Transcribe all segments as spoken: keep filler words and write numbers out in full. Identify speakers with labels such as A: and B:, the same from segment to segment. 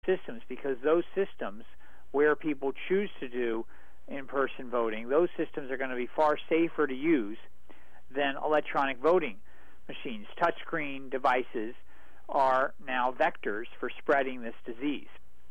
A: systems, because those systems where people choose to do in-person voting, those systems are going to be far safer to use than electronic voting machines. Touchscreen devices are now vectors for spreading this disease.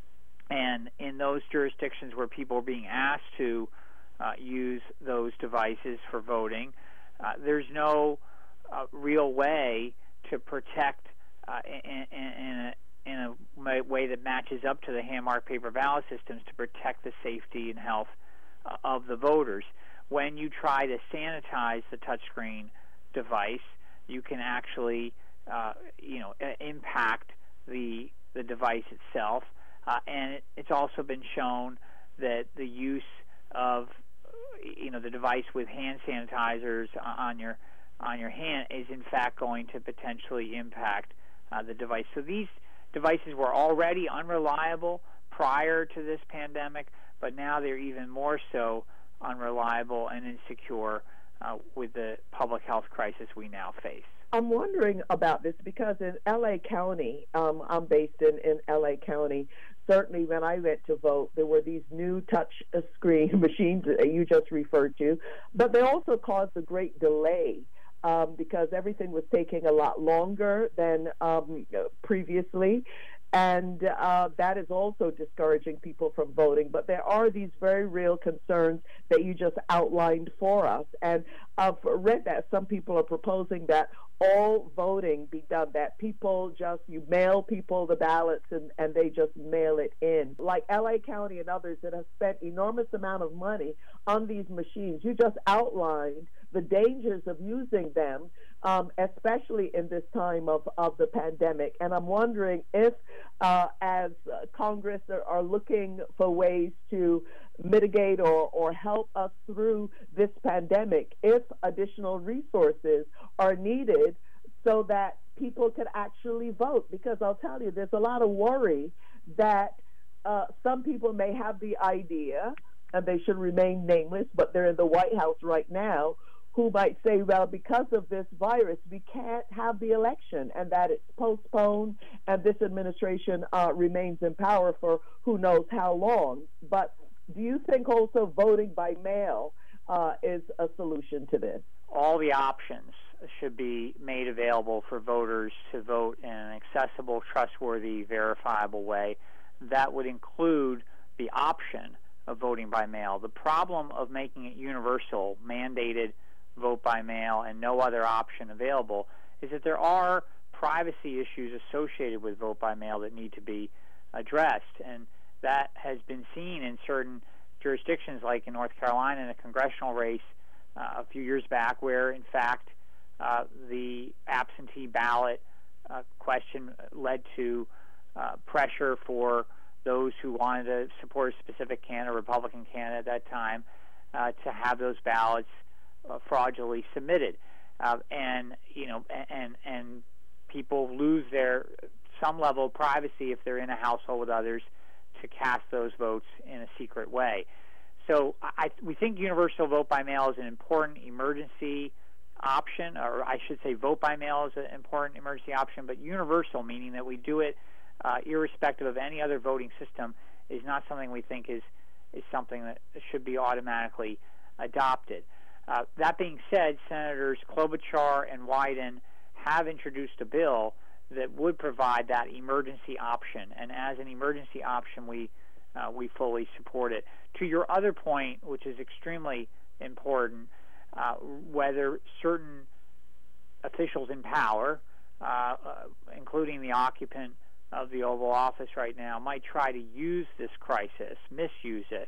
A: And in those jurisdictions where people are being asked to uh, use those devices for voting, uh, there's no uh, real way to protect uh, in, in, in, a, in a way that matches up to the hand-marked paper ballot systems to protect the safety and health uh, of the voters. When you try to sanitize the touchscreen device, you can actually, uh, you know, impact the the device itself. Uh, and it, it's also been shown that the use of, you know, the device with hand sanitizers on your on your hand is in fact going to potentially impact uh, the device. So these devices were already unreliable prior to this pandemic, but now they're even more so unreliable and insecure uh, with the public health crisis we now face.
B: I'm wondering about this because in L A County, um, I'm based in, in L A County, certainly when I went to vote, there were these new touch screen machines that you just referred to, but they also caused a great delay um, because everything was taking a lot longer than um, previously. And uh, that is also discouraging people from voting. But there are these very real concerns that you just outlined for us. And I've read that some people are proposing that all voting be done, that people just, you mail people the ballots and, and they just mail it in. Like L A County and others that have spent enormous amount of money on these machines. You just outlined the dangers of using them, um, especially in this time of, of the pandemic. And I'm wondering if, uh, as uh, Congress are, are looking for ways to mitigate or, or help us through this pandemic, if additional resources are needed so that people could actually vote. Because I'll tell you, there's a lot of worry that uh, some people may have the idea, and they should remain nameless, but they're in the White House right now, who might say, well, because of this virus, we can't have the election, and that it's postponed, and this administration uh, remains in power for who knows how long. But do you think also voting by mail uh, is a solution to this?
A: All the options should be made available for voters to vote in an accessible, trustworthy, verifiable way. That would include the option of voting by mail. The problem of making it universal, mandated vote by mail, and no other option available is that there are privacy issues associated with vote by mail that need to be addressed. And that has been seen in certain jurisdictions, like in North Carolina in a congressional race uh, a few years back, where, in fact, uh, the absentee ballot uh, question led to uh, pressure for those who wanted to support a specific candidate, a Republican candidate at that time, uh, to have those ballots uh, fraudulently submitted. Uh, and, you know, and, and people lose their some level of privacy if they're in a household with others to cast those votes in a secret way. So I, we think universal vote by mail is an important emergency option, or I should say vote by mail is an important emergency option, but universal, meaning that we do it uh, irrespective of any other voting system, is not something we think is, is something that should be automatically adopted. Uh, that being said, Senators Klobuchar and Wyden have introduced a bill that would provide that emergency option, and as an emergency option, we uh, we fully support it. To your other point, which is extremely important, uh, whether certain officials in power, uh, uh, including the occupant of the Oval Office right now, might try to use this crisis, misuse it,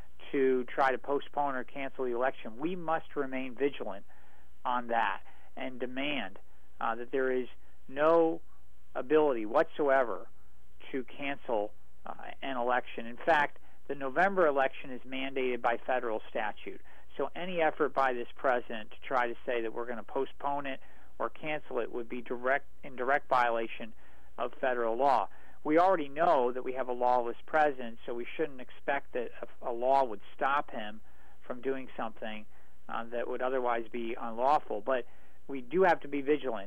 A: to try to postpone or cancel the election, we must remain vigilant on that and demand uh, that there is no ability whatsoever to cancel uh, an election. In fact, the November election is mandated by federal statute. So any effort by this president to try to say that we're going to postpone it or cancel it would be direct in direct violation of federal law. We already know that we have a lawless president, so we shouldn't expect that a, a law would stop him from doing something uh, that would otherwise be unlawful. But we do have to be vigilant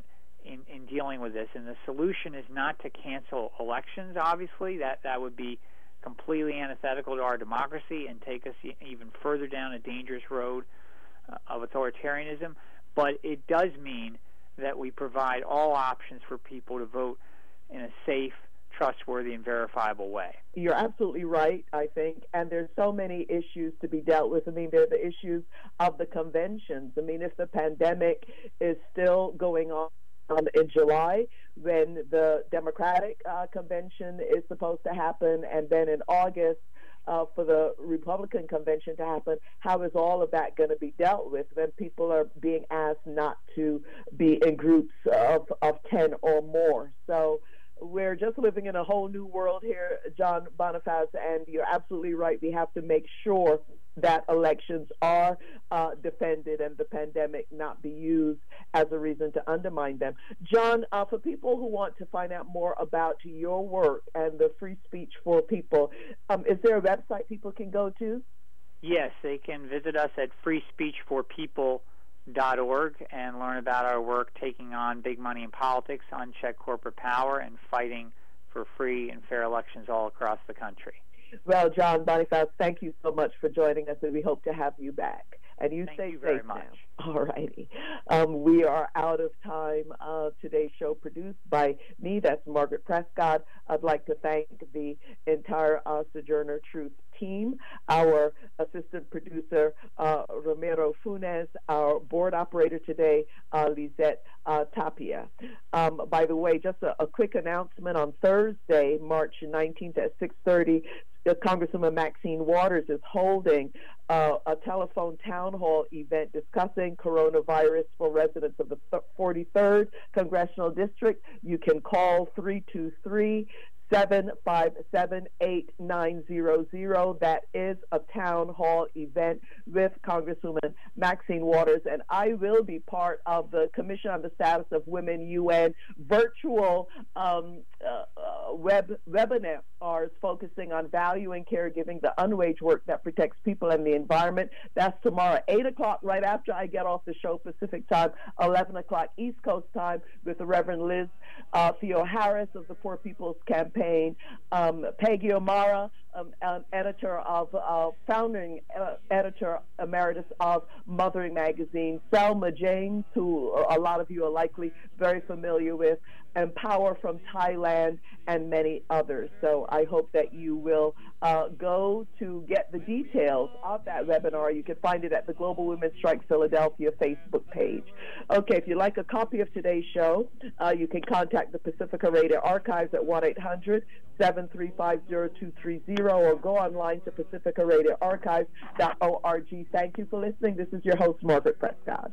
A: in, in dealing with this. And the solution is not to cancel elections, obviously. That, that would be completely antithetical to our democracy and take us even further down a dangerous road uh, of authoritarianism. But it does mean that we provide all options for people to vote in a safe, trustworthy, and verifiable way.
B: You're absolutely right, I think, and there's so many issues to be dealt with. I mean, there are the issues of the conventions. I mean, if the pandemic is still going on Um, in July, when the Democratic uh, convention is supposed to happen, and then in August uh, for the Republican convention to happen, how is all of that going to be dealt with when people are being asked not to be in groups of, of ten or more? So we're just living in a whole new world here, John Boniface, and you're absolutely right. We have to make sure that elections are uh, defended and the pandemic not be used as a reason to undermine them. John, uh, for people who want to find out more about your work and the Free Speech for People, um, is there a website people can go to?
A: Yes, they can visit us at free speech for people dot org and learn about our work taking on big money in politics, unchecked corporate power, and fighting for free and fair elections all across the country.
B: Well, John Boniface, thank you so much for joining us, and we hope to have you back. And you
A: Thank
B: stay
A: you
B: safe
A: very much.
B: now. All righty. Um, we are out of time. Uh, today's show produced by me, that's Margaret Prescott. I'd like to thank the entire uh, Sojourner Truth team, our assistant producer, uh, Ramiro Funes, our board operator today, uh, Lisette uh, Tapia. Um, by the way, just a, a quick announcement. On Thursday, March nineteenth at six thirty, Congresswoman Maxine Waters is holding uh, a telephone town hall event discussing coronavirus for residents of the forty-third Congressional District. You can call three two three, seven five seven, eight nine zero zero. That is a town hall event with Congresswoman Maxine Waters, and I will be part of the Commission on the Status of Women U N virtual um, uh, uh, web webinars focusing on value and caregiving, the unwaged work that protects people and the environment. That's tomorrow, eight o'clock, right after I get off the show Pacific time, eleven o'clock East Coast time, with the Reverend Liz uh, Theo-Harris of the Poor People's Campaign, um, Peggy O'Mara, um, um, editor of, uh, founding uh, editor emeritus of Mothering Magazine, Selma James, who a lot of you are likely very familiar with, Empower from Thailand, and many others. So I hope that you will uh, go to get the details of that webinar. You can find it at the Global Women's Strike Philadelphia Facebook page. Okay, if you'd like a copy of today's show, uh, you can contact the Pacifica Radio Archives at one eight hundred, seven three five, zero two three zero or go online to pacifica radio archives dot org. Thank you for listening. This is your host, Margaret Prescott.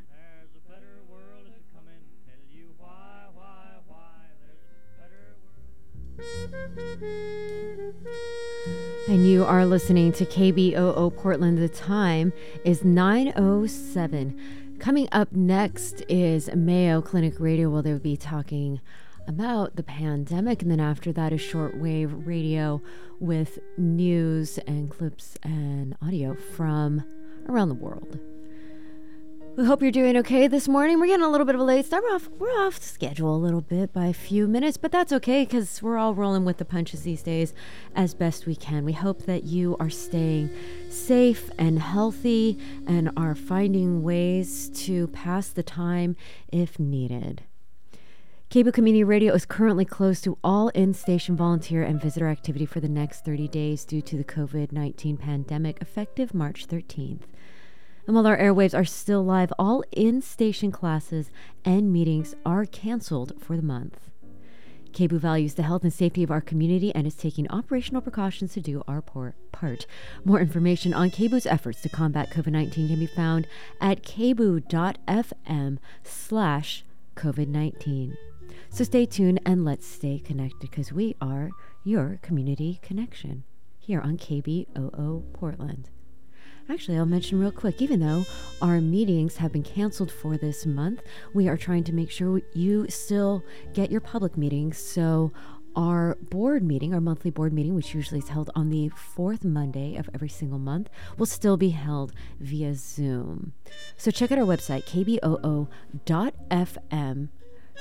C: And you are listening to K B O O Portland. The time is nine oh seven. Coming up next is Mayo Clinic Radio, where they'll be talking about the pandemic, and then after that is shortwave radio with news and clips and audio from around the world. We hope you're doing okay this morning. We're getting a little bit of a late start. We're off, we're off schedule a little bit by a few minutes, but that's okay because we're all rolling with the punches these days as best we can. We hope that you are staying safe and healthy and are finding ways to pass the time if needed. K B O Community Radio is currently closed to all in-station volunteer and visitor activity for the next thirty days due to the covid nineteen pandemic, effective March thirteenth. And while our airwaves are still live, all in-station classes and meetings are canceled for the month. K B O values the health and safety of our community and is taking operational precautions to do our part. More information on K B O's efforts to combat covid nineteen can be found at k b o dot f m slash covid nineteen. So stay tuned and let's stay connected because we are your community connection here on K B O O Portland. Actually, I'll mention real quick, even though our meetings have been canceled for this month, we are trying to make sure you still get your public meetings. So our board meeting, our monthly board meeting, which usually is held on the fourth Monday of every single month, will still be held via Zoom. So check out our website, k b o o dot f m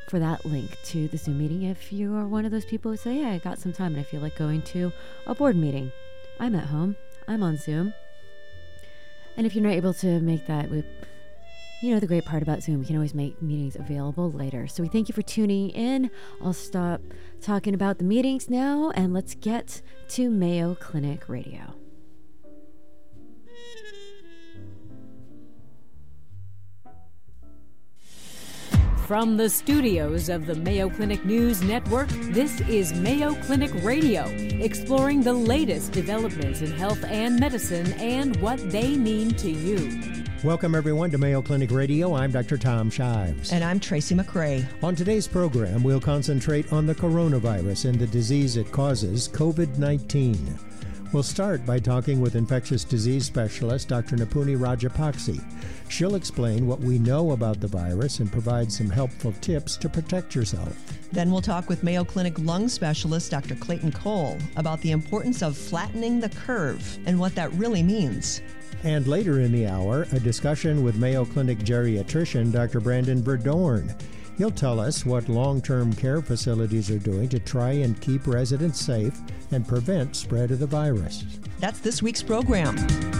C: for that link to the Zoom meeting if you are one of those people who say, yeah, I got some time and I feel like going to a board meeting. I'm at home. I'm on Zoom. And if you're not able to make that, we, you know, the great part about Zoom, we can always make meetings available later. So we thank you for tuning in. I'll stop talking about the meetings now, and let's get to Mayo Clinic Radio.
D: From the studios of the Mayo Clinic News Network, this is Mayo Clinic Radio, exploring the latest developments in health and medicine and what they mean to you.
E: Welcome, everyone, to Mayo Clinic Radio. I'm Doctor Tom Shives.
F: And I'm Tracy McRae.
E: On today's program, we'll concentrate on the coronavirus and the disease it causes, covid nineteen. We'll start by talking with infectious disease specialist Doctor Nipuni Rajapakse. She'll explain what we know about the virus and provide some helpful tips to protect yourself.
F: Then we'll talk with Mayo Clinic lung specialist Doctor Clayton Cole about the importance of flattening the curve and what that really means.
E: And later in the hour, a discussion with Mayo Clinic geriatrician Doctor Brandon Verdorn. He'll tell us what long-term care facilities are doing to try and keep residents safe and prevent spread of the virus.
F: That's this week's program.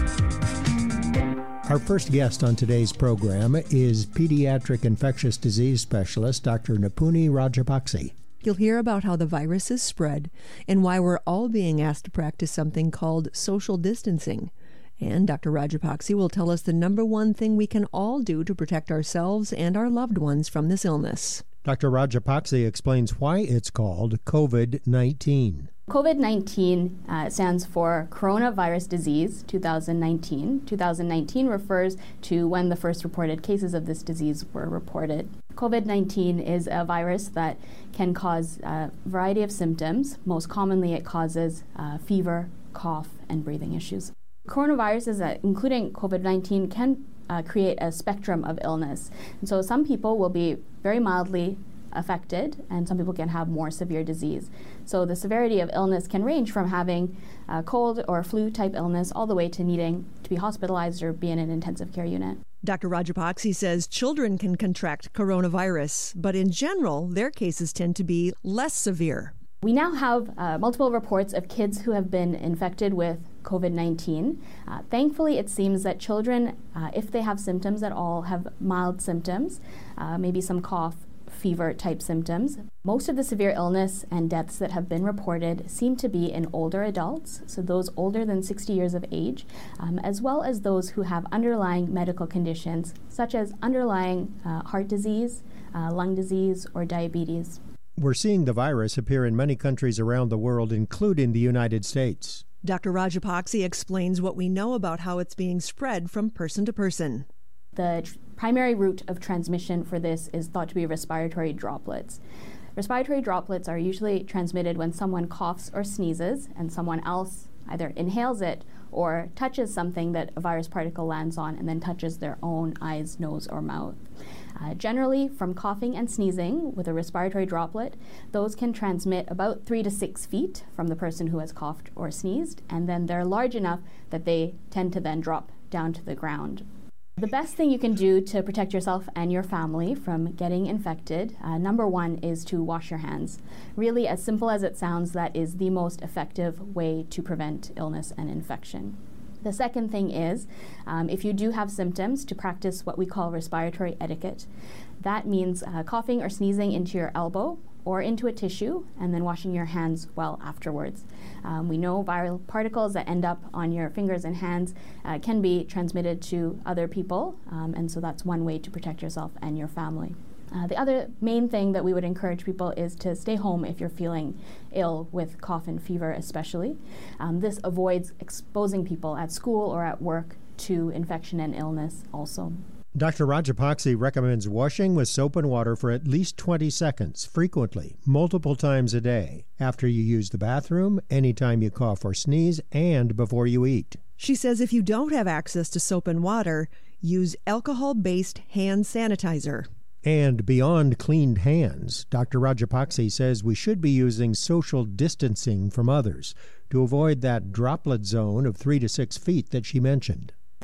E: Our first guest on today's program is pediatric infectious disease specialist Doctor Nipuni Rajapakse.
G: You'll hear about how the virus is spread and why we're all being asked to practice something called social distancing. And Doctor Rajapakse will tell us the number one thing we can all do to protect ourselves and our loved ones from this illness.
E: Doctor Rajapakse explains why it's called covid nineteen.
H: covid nineteen uh, stands for Coronavirus Disease twenty nineteen. twenty nineteen refers to when the first reported cases of this disease were reported. covid nineteen is a virus that can cause a variety of symptoms. Most commonly, it causes uh, fever, cough, and breathing issues. Coronaviruses, uh, including covid nineteen, can uh, create a spectrum of illness. And so some people will be very mildly affected, and some people can have more severe disease. So the severity of illness can range from having a cold or flu type illness all the way to needing to be hospitalized or be in an intensive care unit.
G: Doctor Rajapakse says children can contract coronavirus, but in general, their cases tend to be less severe.
H: We now have uh, multiple reports of kids who have been infected with covid nineteen. Uh, thankfully, it seems that children, uh, if they have symptoms at all, have mild symptoms, uh, maybe some cough, fever type symptoms. Most of the severe illness and deaths that have been reported seem to be in older adults, so those older than sixty years of age, um, as well as those who have underlying medical conditions, such as underlying uh, heart disease, uh, lung disease, or diabetes.
E: We're seeing the virus appear in many countries around the world, including the United States.
G: Doctor Rajapakse explains what we know about how it's being spread from person to person.
H: The tr- primary route of transmission for this is thought to be respiratory droplets. Respiratory droplets are usually transmitted when someone coughs or sneezes and someone else either inhales it or touches something that a virus particle lands on and then touches their own eyes, nose, or mouth. Uh, generally, from coughing and sneezing with a respiratory droplet, those can transmit about three to six feet from the person who has coughed or sneezed, and then they're large enough that they tend to then drop down to the ground. The best thing you can do to protect yourself and your family from getting infected, uh, number one, is to wash your hands. Really, as simple as it sounds, that is the most effective way to prevent illness and infection. The second thing is, um, if you do have symptoms, to practice what we call respiratory etiquette. That means uh, coughing or sneezing into your elbow or into a tissue and then washing your hands well afterwards. Um, we know viral particles that end up on your fingers and hands uh, can be transmitted to other people, um, and so that's one way to protect yourself and your family. Uh, the other main thing that we would encourage people is to stay home if you're feeling ill with cough and fever especially. Um, this avoids exposing people at school or at work to infection and illness also.
E: Doctor Rajapakse recommends washing with soap and water for at least twenty seconds, frequently, multiple times a day, after you use the bathroom, anytime you cough or sneeze, and before you eat.
G: She says if you don't have access to soap and water, use alcohol-based hand sanitizer.
E: And beyond cleaned hands, Doctor Rajapakse says we should be using social distancing from others to avoid that droplet zone of three to six feet that she mentioned.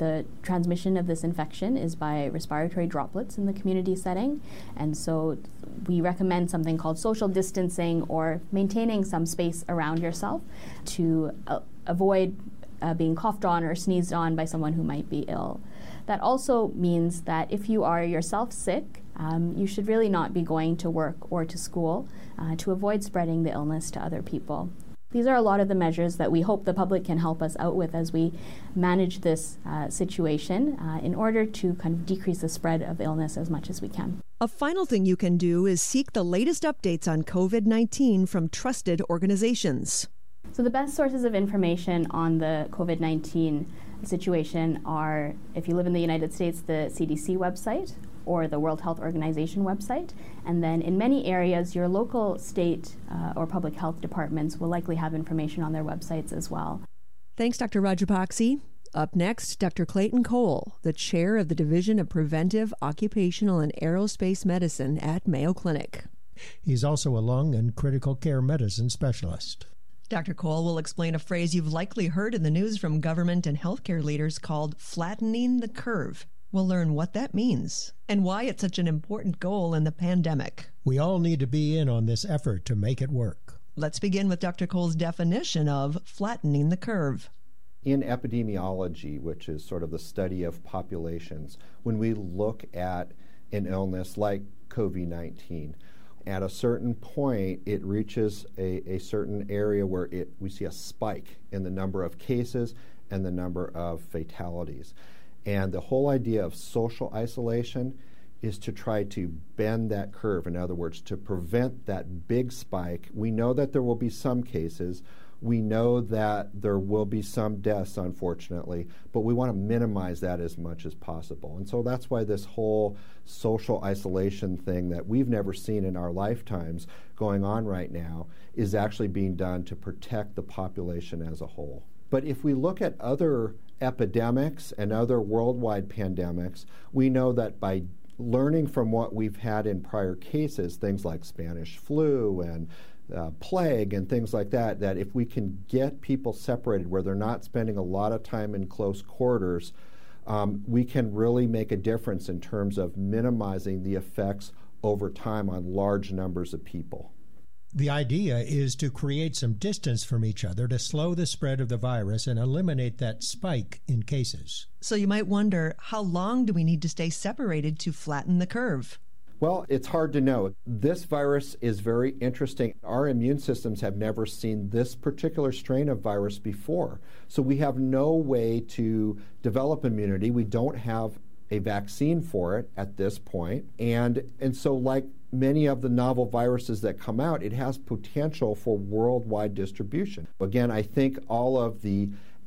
H: The transmission of this infection is by respiratory droplets in the community setting, and so we recommend something called social distancing or maintaining some space around yourself to uh, avoid uh, being coughed on or sneezed on by someone who might be ill. That also means that if you are yourself sick, um, you should really not be going to work or to school uh, to avoid spreading the illness to other people. These are a lot of the measures that we hope the public can help us out with as we manage this uh, situation uh, in order to kind of decrease the spread of illness as much as we can.
G: A final thing you can do is seek the latest updates on COVID nineteen from trusted organizations.
H: So the best sources of information on the COVID nineteen situation are, if you live in the United States, the C D C website or the World Health Organization website. And then in many areas, your local state uh, or public health departments will likely have information on their websites as well.
G: Thanks, Doctor Rajapakse. Up next, Doctor Clayton Cole, the chair of the Division of Preventive, Occupational, and Aerospace Medicine at Mayo Clinic.
E: He's also a lung and critical care medicine specialist.
F: Doctor Cole will explain a phrase you've likely heard in the news from government and healthcare leaders called flattening the curve. We'll learn what that means and why it's such an important goal in the pandemic.
E: We all need to be in on this effort to make it work.
F: Let's begin with Doctor Cole's definition of flattening the curve.
I: In epidemiology, which is sort of the study of populations, when we look at an illness like COVID nineteen, at a certain point, it reaches a, a certain area where it, we see a spike in the number of cases and the number of fatalities. And the whole idea of social isolation is to try to bend that curve. In other words, to prevent that big spike. We know that there will be some cases. We know that there will be some deaths, unfortunately, but we want to minimize that as much as possible. And so that's why this whole social isolation thing that we've never seen in our lifetimes going on right now is actually being done to protect the population as a whole. But if we look at other epidemics and other worldwide pandemics, we know that by learning from what we've had in prior cases, things like Spanish flu and uh, plague and things like that, that if we can get people separated where they're not spending a lot of time in close quarters, um, we can really make a difference in terms of minimizing the effects over time on large numbers of people.
E: The idea is to create some distance from each other to slow the spread of the virus and eliminate that spike in cases.
F: So you might wonder, how long do we need to stay separated to flatten the curve?
I: Well, it's hard to know. This virus is very interesting. Our immune systems have never seen this particular strain of virus before. So we have no way to develop immunity. We don't have a vaccine for it at this point. And, and so like many of the novel viruses that come out, it has potential for worldwide distribution. Again, I think all of the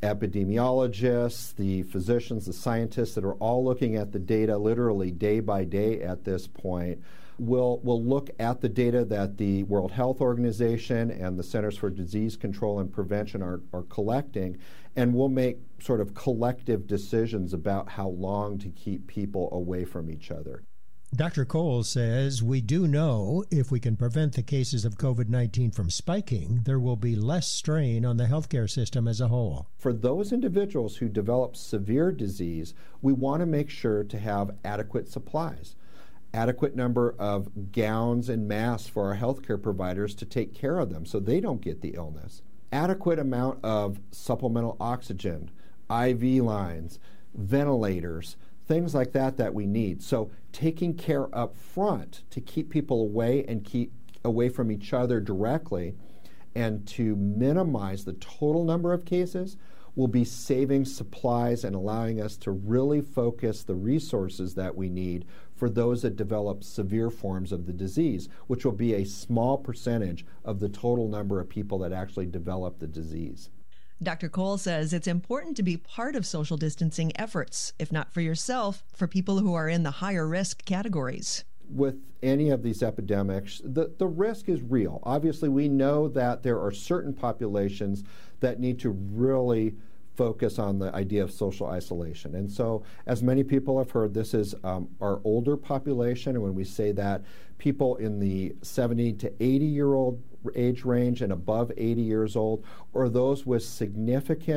I: epidemiologists, the physicians, the scientists that are all looking at the data literally day by day at this point will will look at the data that the World Health Organization and the Centers for Disease Control and Prevention are, are collecting, and we'll make sort of collective decisions about how long to keep people away from each other.
E: Doctor Cole says we do know if we can prevent the cases of COVID nineteen from spiking, there will be less strain on the healthcare system as a whole.
I: For those individuals who develop severe disease, we want to make sure to have adequate supplies, adequate number of gowns and masks for our healthcare providers to take care of them so they don't get the illness, adequate amount of supplemental oxygen, I V lines, ventilators, things like that that we need. So taking care up front to keep people away and keep away from each other directly and to minimize the total number of cases will be saving supplies and allowing us to really focus the resources that we need for those that develop severe forms of the disease, which will be a small percentage of the total number of people that actually develop the disease.
F: Doctor Cole says it's important to be part of social distancing efforts, if not for yourself, for people who are in the higher risk categories.
I: With any of these epidemics, the, the risk is real. Obviously, we know that there are certain populations that need to really focus on the idea of social isolation. And so, as many people have heard, this is um, our older population. And when we say that, people in the seventy to eighty year old age range and above eighty years old, or those with significant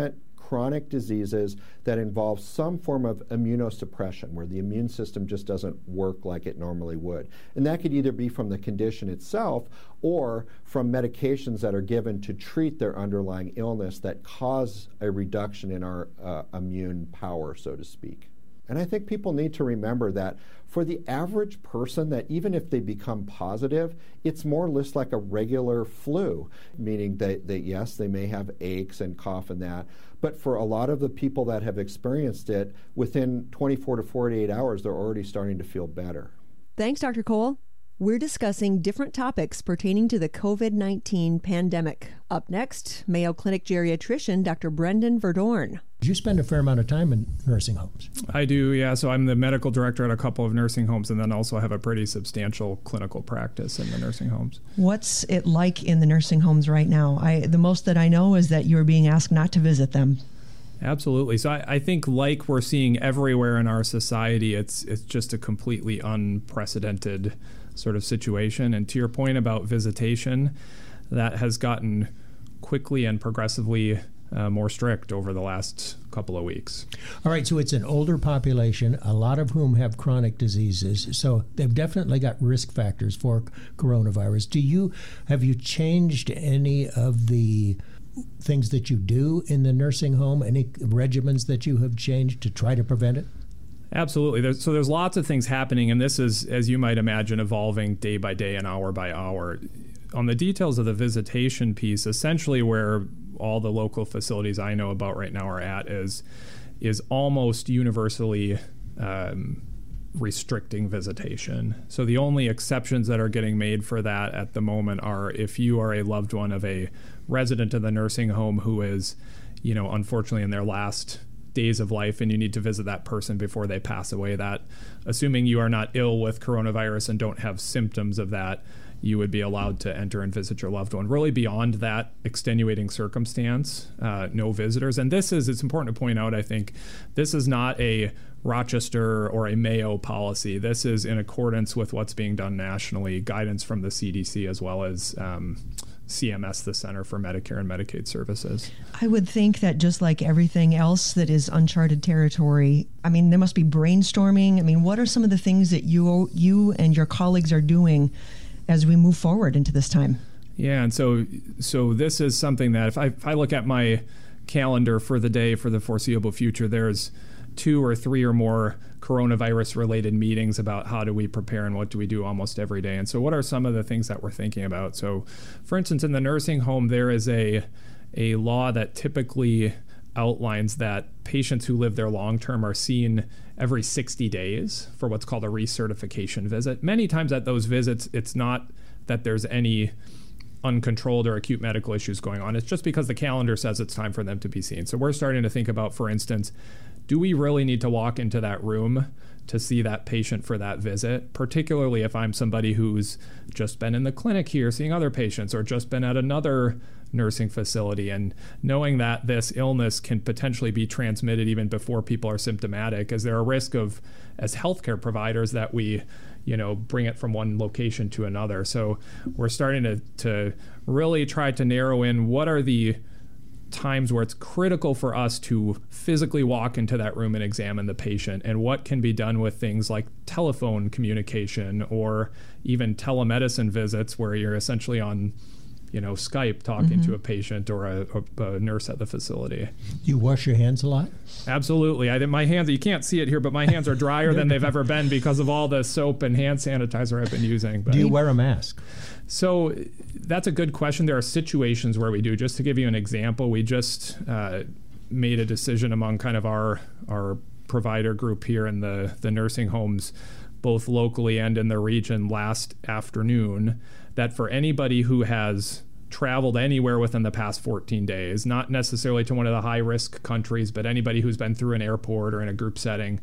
I: chronic diseases that involve some form of immunosuppression, where the immune system just doesn't work like it normally would. And that could either be from the condition itself or from medications that are given to treat their underlying illness that cause a reduction in our uh, immune power, so to speak. And I think people need to remember that for the average person, that even if they become positive, it's more or less like a regular flu, meaning that, that yes, they may have aches and cough and that, but for a lot of the people that have experienced it, within twenty-four to forty-eight hours, they're already starting to feel better.
G: Thanks, Doctor Cole. We're discussing different topics pertaining to the COVID nineteen pandemic. Up next, Mayo Clinic geriatrician Doctor Brendan Verdorn.
E: You spend a fair amount of time in nursing homes.
J: I do, yeah. So I'm the medical director at a couple of nursing homes, and then also have a pretty substantial clinical practice in the nursing homes.
F: What's it like in the nursing homes right now? I, the most that I know is that you're being asked not to visit them.
J: Absolutely. So I, I think, like we're seeing everywhere in our society, it's it's just a completely unprecedented sort of situation. And to your point about visitation, that has gotten quickly and progressively uh, more strict over the last couple of weeks.
E: All right, so it's an older population, a lot of whom have chronic diseases. So they've definitely got risk factors for coronavirus. Do you have you changed any of the things that you do in the nursing home? Any regimens that you have changed to try to prevent it?
J: Absolutely. There's, so there's lots of things happening, and this is, as you might imagine, evolving day by day and hour by hour. On the details of the visitation piece, essentially where all the local facilities I know about right now are at is is almost universally um, restricting visitation. So the only exceptions that are getting made for that at the moment are if you are a loved one of a resident of the nursing home who is, you know, unfortunately in their last days of life, and you need to visit that person before they pass away. That, assuming you are not ill with coronavirus and don't have symptoms of that, you would be allowed to enter and visit your loved one. Really beyond that extenuating circumstance, uh, no visitors. And this is, it's important to point out, I think, this is not a Rochester or a Mayo policy. This is in accordance with what's being done nationally, guidance from the C D C as well as um, C M S, the Center for Medicare and Medicaid Services.
F: I would think that just like everything else that is uncharted territory, I mean, there must be brainstorming. I mean, what are some of the things that you you and your colleagues are doing as we move forward into this time?
J: Yeah, and so so this is something that if I, if I look at my calendar for the day for the foreseeable future, there's two or three or more coronavirus-related meetings about how do we prepare and what do we do almost every day. And so what are some of the things that we're thinking about? So, for instance, in the nursing home, there is a a law that typically outlines that patients who live there long-term are seen every sixty days for what's called a recertification visit. Many times at those visits, it's not that there's any uncontrolled or acute medical issues going on. It's just because the calendar says it's time for them to be seen. So we're starting to think about, for instance, do we really need to walk into that room to see that patient for that visit, particularly if I'm somebody who's just been in the clinic here seeing other patients or just been at another nursing facility, and knowing that this illness can potentially be transmitted even before people are symptomatic? Is there a risk of, as healthcare providers, that we, you know, bring it from one location to another? So we're starting to, to really try to narrow in what are the times where it's critical for us to physically walk into that room and examine the patient, and what can be done with things like telephone communication or even telemedicine visits where you're essentially on, you know, Skype talking mm-hmm. to a patient or a, a, a nurse at the facility.
E: Do you wash your hands a lot?
J: Absolutely. I my hands, you can't see it here, but my hands are drier than they've ever been because of all the soap and hand sanitizer I've been using. But,
E: do you wear a mask?
J: So that's a good question. There are situations where we do. Just to give you an example, we just uh, made a decision among kind of our our provider group here in the, the nursing homes, both locally and in the region last afternoon, that for anybody who has traveled anywhere within the past fourteen days, not necessarily to one of the high-risk countries, but anybody who's been through an airport or in a group setting,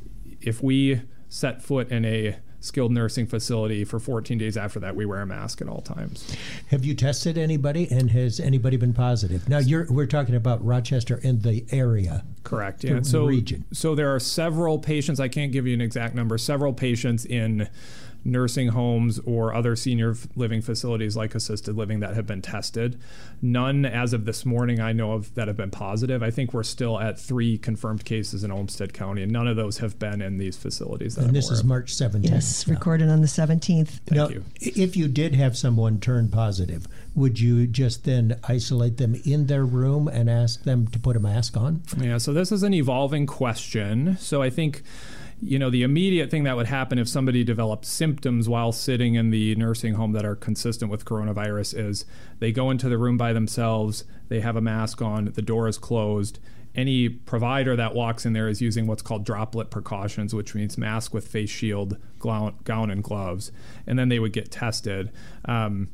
J: if we set foot in a skilled nursing facility for fourteen days after that, we wear a mask at all times.
E: Have you tested anybody, and has anybody been positive? Now, you're, we're talking about Rochester and the area.
J: Correct. Yeah.
E: The
J: so,
E: region.
J: So there are several patients, I can't give you an exact number, several patients in nursing homes or other senior living facilities like assisted living that have been tested. None as of this morning I know of that have been positive. I think we're still at three confirmed cases in Olmsted County, and none of those have been in these facilities. That
E: and
J: I'm
E: this is
J: of.
E: March seventeenth.
G: Yes, recorded on the seventeenth.
J: Thank
E: now,
J: you.
E: If you did have someone turn positive, would you just then isolate them in their room and ask them to put a mask on?
J: Yeah, so this is an evolving question. So I think, you know, the immediate thing that would happen if somebody developed symptoms while sitting in the nursing home that are consistent with coronavirus is they go into the room by themselves, they have a mask on, the door is closed. Any provider that walks in there is using what's called droplet precautions, which means mask with face shield, gown, and gloves, and then they would get tested. Um,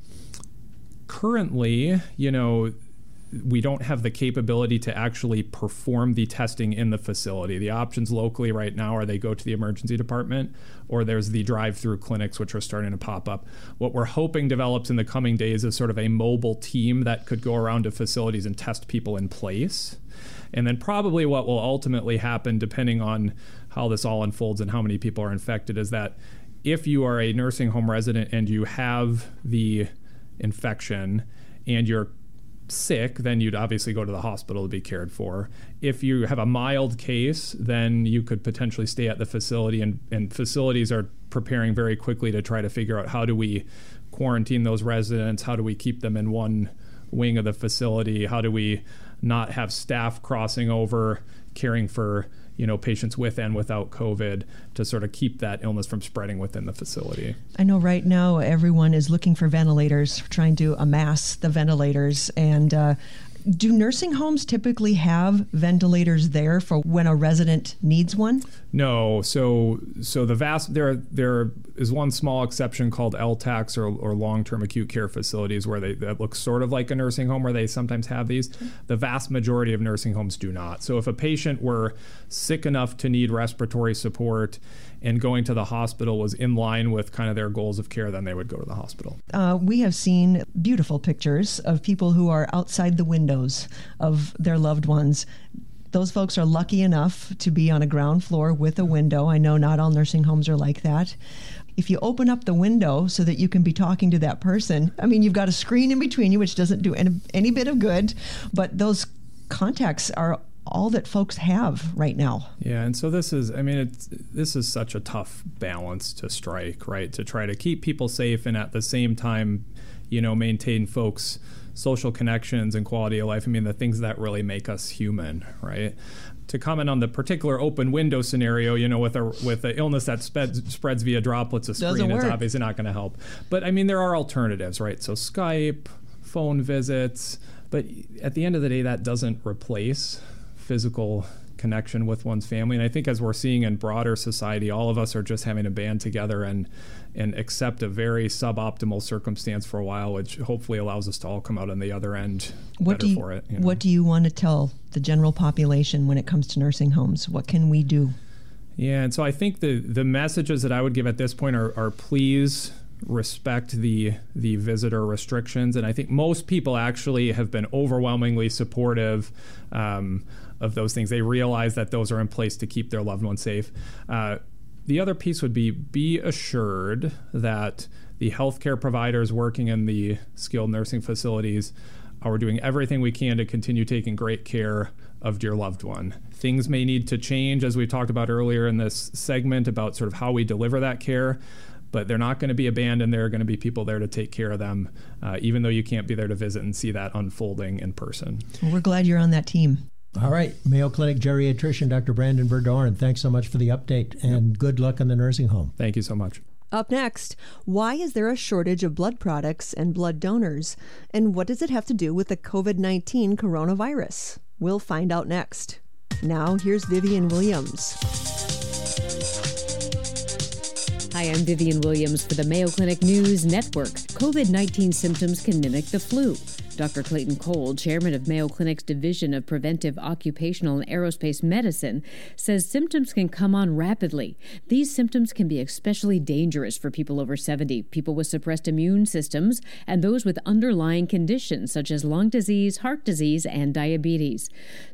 J: currently, you know, we don't have the capability to actually perform the testing in the facility. The options locally right now are they go to the emergency department, or there's the drive-through clinics, which are starting to pop up. What we're hoping develops in the coming days is sort of a mobile team that could go around to facilities and test people in place. And then probably what will ultimately happen, depending on how this all unfolds and how many people are infected, is that if you are a nursing home resident and you have the infection and you're sick, then you'd obviously go to the hospital to be cared for. If you have a mild case, then you could potentially stay at the facility, and, and facilities are preparing very quickly to try to figure out how do we quarantine those residents, how do we keep them in one wing of the facility, how do we not have staff crossing over caring for, you know, patients with and without COVID to sort of keep that illness from spreading within the facility.
F: I know right now everyone is looking for ventilators, trying to amass the ventilators. And uh, do nursing homes typically have ventilators there for when a resident needs one?
J: No. So so the vast there there is one small exception called L TACs, or, or long-term acute care facilities, where they that looks sort of like a nursing home, where they sometimes have these. The vast majority of nursing homes do not. So if a patient were sick enough to need respiratory support and going to the hospital was in line with kind of their goals of care, then they would go to the hospital.
F: Uh, we have seen beautiful pictures of people who are outside the windows of their loved ones. Those folks are lucky enough to be on a ground floor with a window. I know not all nursing homes are like that. If you open up the window so that you can be talking to that person, I mean, you've got a screen in between you, which doesn't do any, any bit of good, but those contacts are all that folks have right now.
J: Yeah, and so this is, I mean, it's, this is such a tough balance to strike, right? To try to keep people safe and at the same time, you know, maintain folks' social connections and quality of life. I mean, the things that really make us human, right? To comment on the particular open window scenario, you know, with a with an illness that sped, spreads via droplets of screen, it's obviously not going to help. But I mean, there are alternatives, right? So Skype, phone visits, but at the end of the day, that doesn't replace physical connection with one's family. And I think as we're seeing in broader society, all of us are just having to band together and and accept a very suboptimal circumstance for a while, which hopefully allows us to all come out on the other end
F: what
J: better
F: do you,
J: for it. You know?
F: What do you want to tell the general population when it comes to nursing homes? What can we do?
J: Yeah, and so I think the the messages that I would give at this point are, are please respect the the visitor restrictions. And I think most people actually have been overwhelmingly supportive um, of those things. They realize that those are in place to keep their loved ones safe. Uh, the other piece would be be assured that the healthcare providers working in the skilled nursing facilities are doing everything we can to continue taking great care of your loved one. Things may need to change, as we talked about earlier in this segment, about sort of how we deliver that care, but they're not going to be abandoned. There are going to be people there to take care of them, uh, even though you can't be there to visit and see that unfolding in person.
F: Well, we're glad you're on that team.
E: All right, Mayo Clinic geriatrician Doctor Brandon Verdoorn, thanks so much for the update, and yep. good luck in the nursing home.
J: Thank you so much.
G: Up next, why is there a shortage of blood products and blood donors? And what does it have to do with the COVID nineteen coronavirus? We'll find out next. Now, here's Vivian Williams.
D: Hi, I'm Vivian Williams for the Mayo Clinic News Network. COVID nineteen symptoms can mimic the flu. Doctor Clayton Cole, chairman of Mayo Clinic's Division of Preventive Occupational and Aerospace Medicine, says symptoms can come on rapidly. These symptoms can be especially dangerous for people over seventy, people with suppressed immune systems, and those with underlying conditions such as lung disease, heart disease, and diabetes.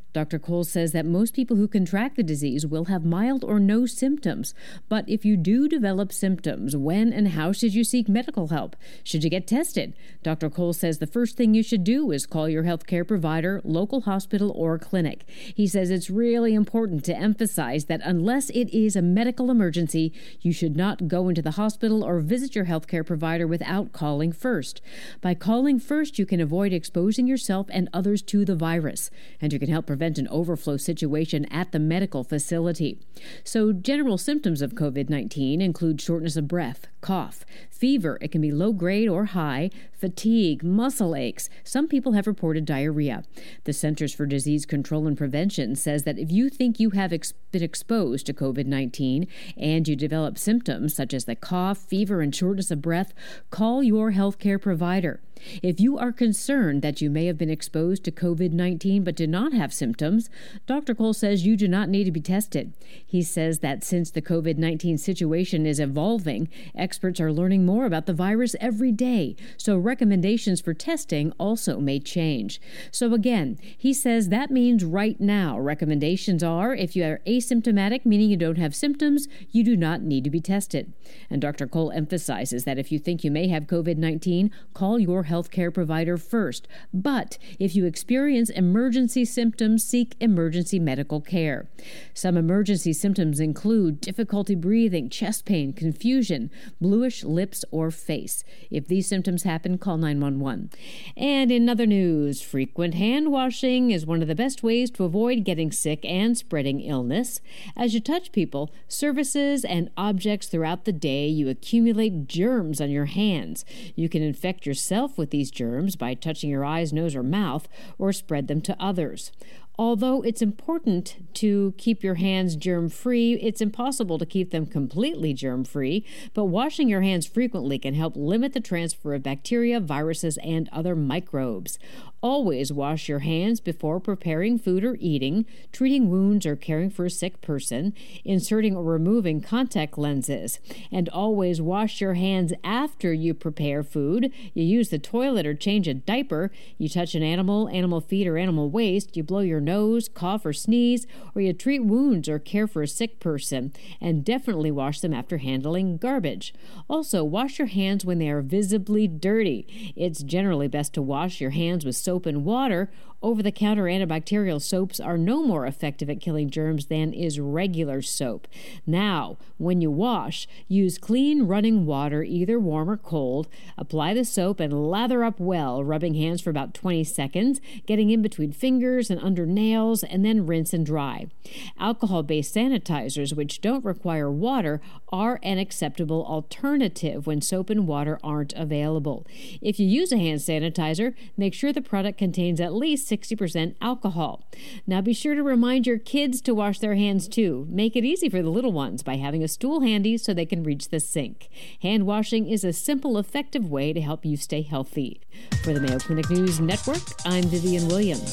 D: Doctor Cole says that most people who contract the disease will have mild or no symptoms. But if you do develop symptoms, when and how should you seek medical help? Should you get tested? Doctor Cole says the first thing you should do is call your healthcare provider, local hospital, or clinic. He says it's really important to emphasize that unless it is a medical emergency, you should not go into the hospital or visit your healthcare provider without calling first. By calling first, you can avoid exposing yourself and others to the virus, and you can help prevent an overflow situation at the medical facility. So general symptoms of COVID nineteen include shortness of breath, cough, fever. It can be low grade or high, fatigue, muscle aches. Some people have reported diarrhea. The Centers for Disease Control and Prevention says that if you think you have ex- been exposed to COVID nineteen and you develop symptoms such as the cough, fever, and shortness of breath, call your healthcare provider. If you are concerned that you may have been exposed to COVID nineteen but did not have symptoms, Doctor Cole says you do not need to be tested. He says that since the COVID nineteen situation is evolving, experts are learning more about the virus every day, so recommendations for testing also may change. So again, he says that means right now recommendations are if you are asymptomatic, meaning you don't have symptoms, you do not need to be tested. And Doctor Cole emphasizes that if you think you may have COVID nineteen, call your healthcare provider first. But if you experience emergency symptoms, seek emergency medical care. Some emergency symptoms include difficulty breathing, chest pain, confusion, bluish lips or face. If these symptoms happen, call nine one one. And in other news, frequent hand washing is one of the best ways to avoid getting sick and spreading illness. As you touch people, surfaces, and objects throughout the day, you accumulate germs on your hands. You can infect yourself with these germs by touching your eyes, nose, or mouth, or spread them to others. Although it's important to keep your hands germ-free, it's impossible to keep them completely germ-free, but washing your hands frequently can help limit the transfer of bacteria, viruses, and other microbes. Always wash your hands before preparing food or eating, treating wounds or caring for a sick person, inserting or removing contact lenses. And always wash your hands after you prepare food. You use the toilet or change a diaper. You touch an animal, animal feed, or animal waste. You blow your nose, cough, or sneeze, or you treat wounds or care for a sick person. And definitely wash them after handling garbage. Also, wash your hands when they are visibly dirty. It's generally best to wash your hands with soap and water. Over-the-counter antibacterial soaps are no more effective at killing germs than is regular soap. Now, when you wash, use clean running water, either warm or cold. Apply the soap and lather up well, rubbing hands for about twenty seconds, getting in between fingers and under nails, and then rinse and dry. Alcohol-based sanitizers, which don't require water, are an acceptable alternative when soap and water aren't available. If you use a hand sanitizer, make sure the product contains at least sixty percent alcohol. Now be sure to remind your kids to wash their hands too. Make it easy for the little ones by having a stool handy so they can reach the sink. Hand washing is a simple, effective way to help you stay healthy. For the Mayo Clinic News Network, I'm Vivian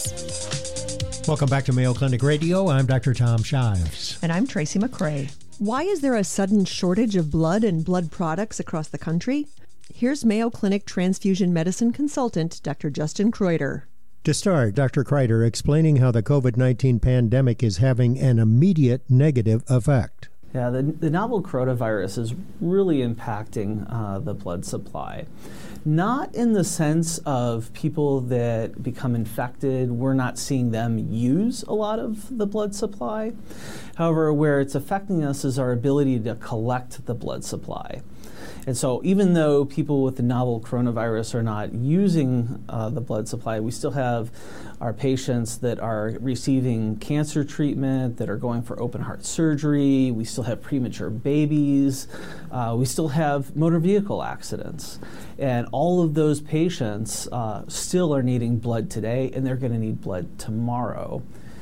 D: Williams.
E: Welcome back to Mayo Clinic Radio. I'm Doctor Tom Shives.
F: And I'm Tracy McCray. Why is there a sudden shortage of blood and blood products across the country? Here's Mayo Clinic transfusion medicine consultant, Doctor Justin Kreuter.
E: To start, Doctor Kreuter explaining how the COVID nineteen pandemic is having an immediate negative effect.
K: Yeah, the, the novel coronavirus is really impacting uh, the blood supply. Not in the sense of people that become infected, we're not seeing them use a lot of the blood supply. However, where it's affecting us is our ability to collect the blood supply. And so even though people with the novel coronavirus are not using uh, the blood supply, we still have our patients that are receiving cancer treatment, that are going for open heart surgery. We still have premature babies. Uh, we still have motor vehicle accidents. And all of those patients uh, still are needing blood today, and they're going to need blood tomorrow.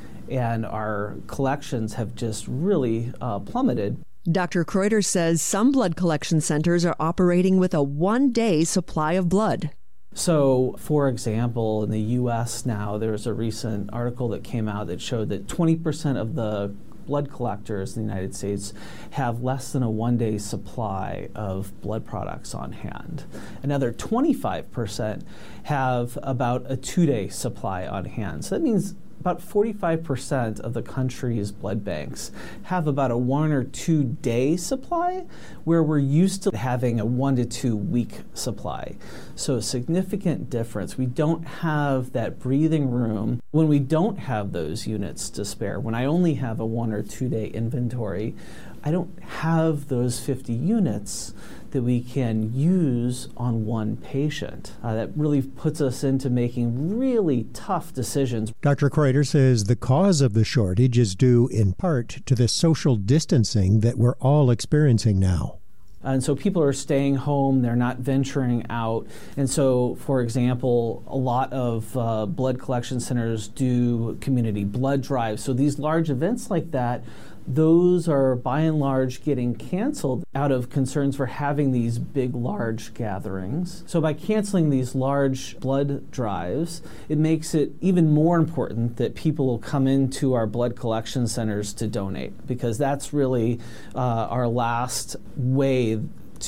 K: And our collections have just really uh, plummeted.
F: Doctor Kreuter says some blood collection centers are operating with a one-day supply of blood.
K: So, for example, in the U S now, there's a recent article that came out that showed that twenty percent of the blood collectors in the United States have less than a one-day supply of blood products on hand. Another twenty-five percent have about a two-day supply on hand. So that means about forty-five percent of the country's blood banks have about a one or two day supply, where we're used to having a one to two week supply. So a significant difference. We don't have that breathing room when we don't have those units to spare. When I only have a one or two day inventory, I don't have those fifty units that we can use on one patient. Uh, that really puts us into making really tough decisions.
E: Doctor Kreuter says the cause of the shortage is due in part to the social distancing that we're all experiencing now.
K: And so people are staying home, they're not venturing out. And so, for example, a lot of uh, blood collection centers do community blood drives. So these large events like that, those are by and large getting canceled out of concerns for having these big, large gatherings. So by canceling these large blood drives, it makes it even more important that people will come into our blood collection centers to donate, because that's really uh, our last way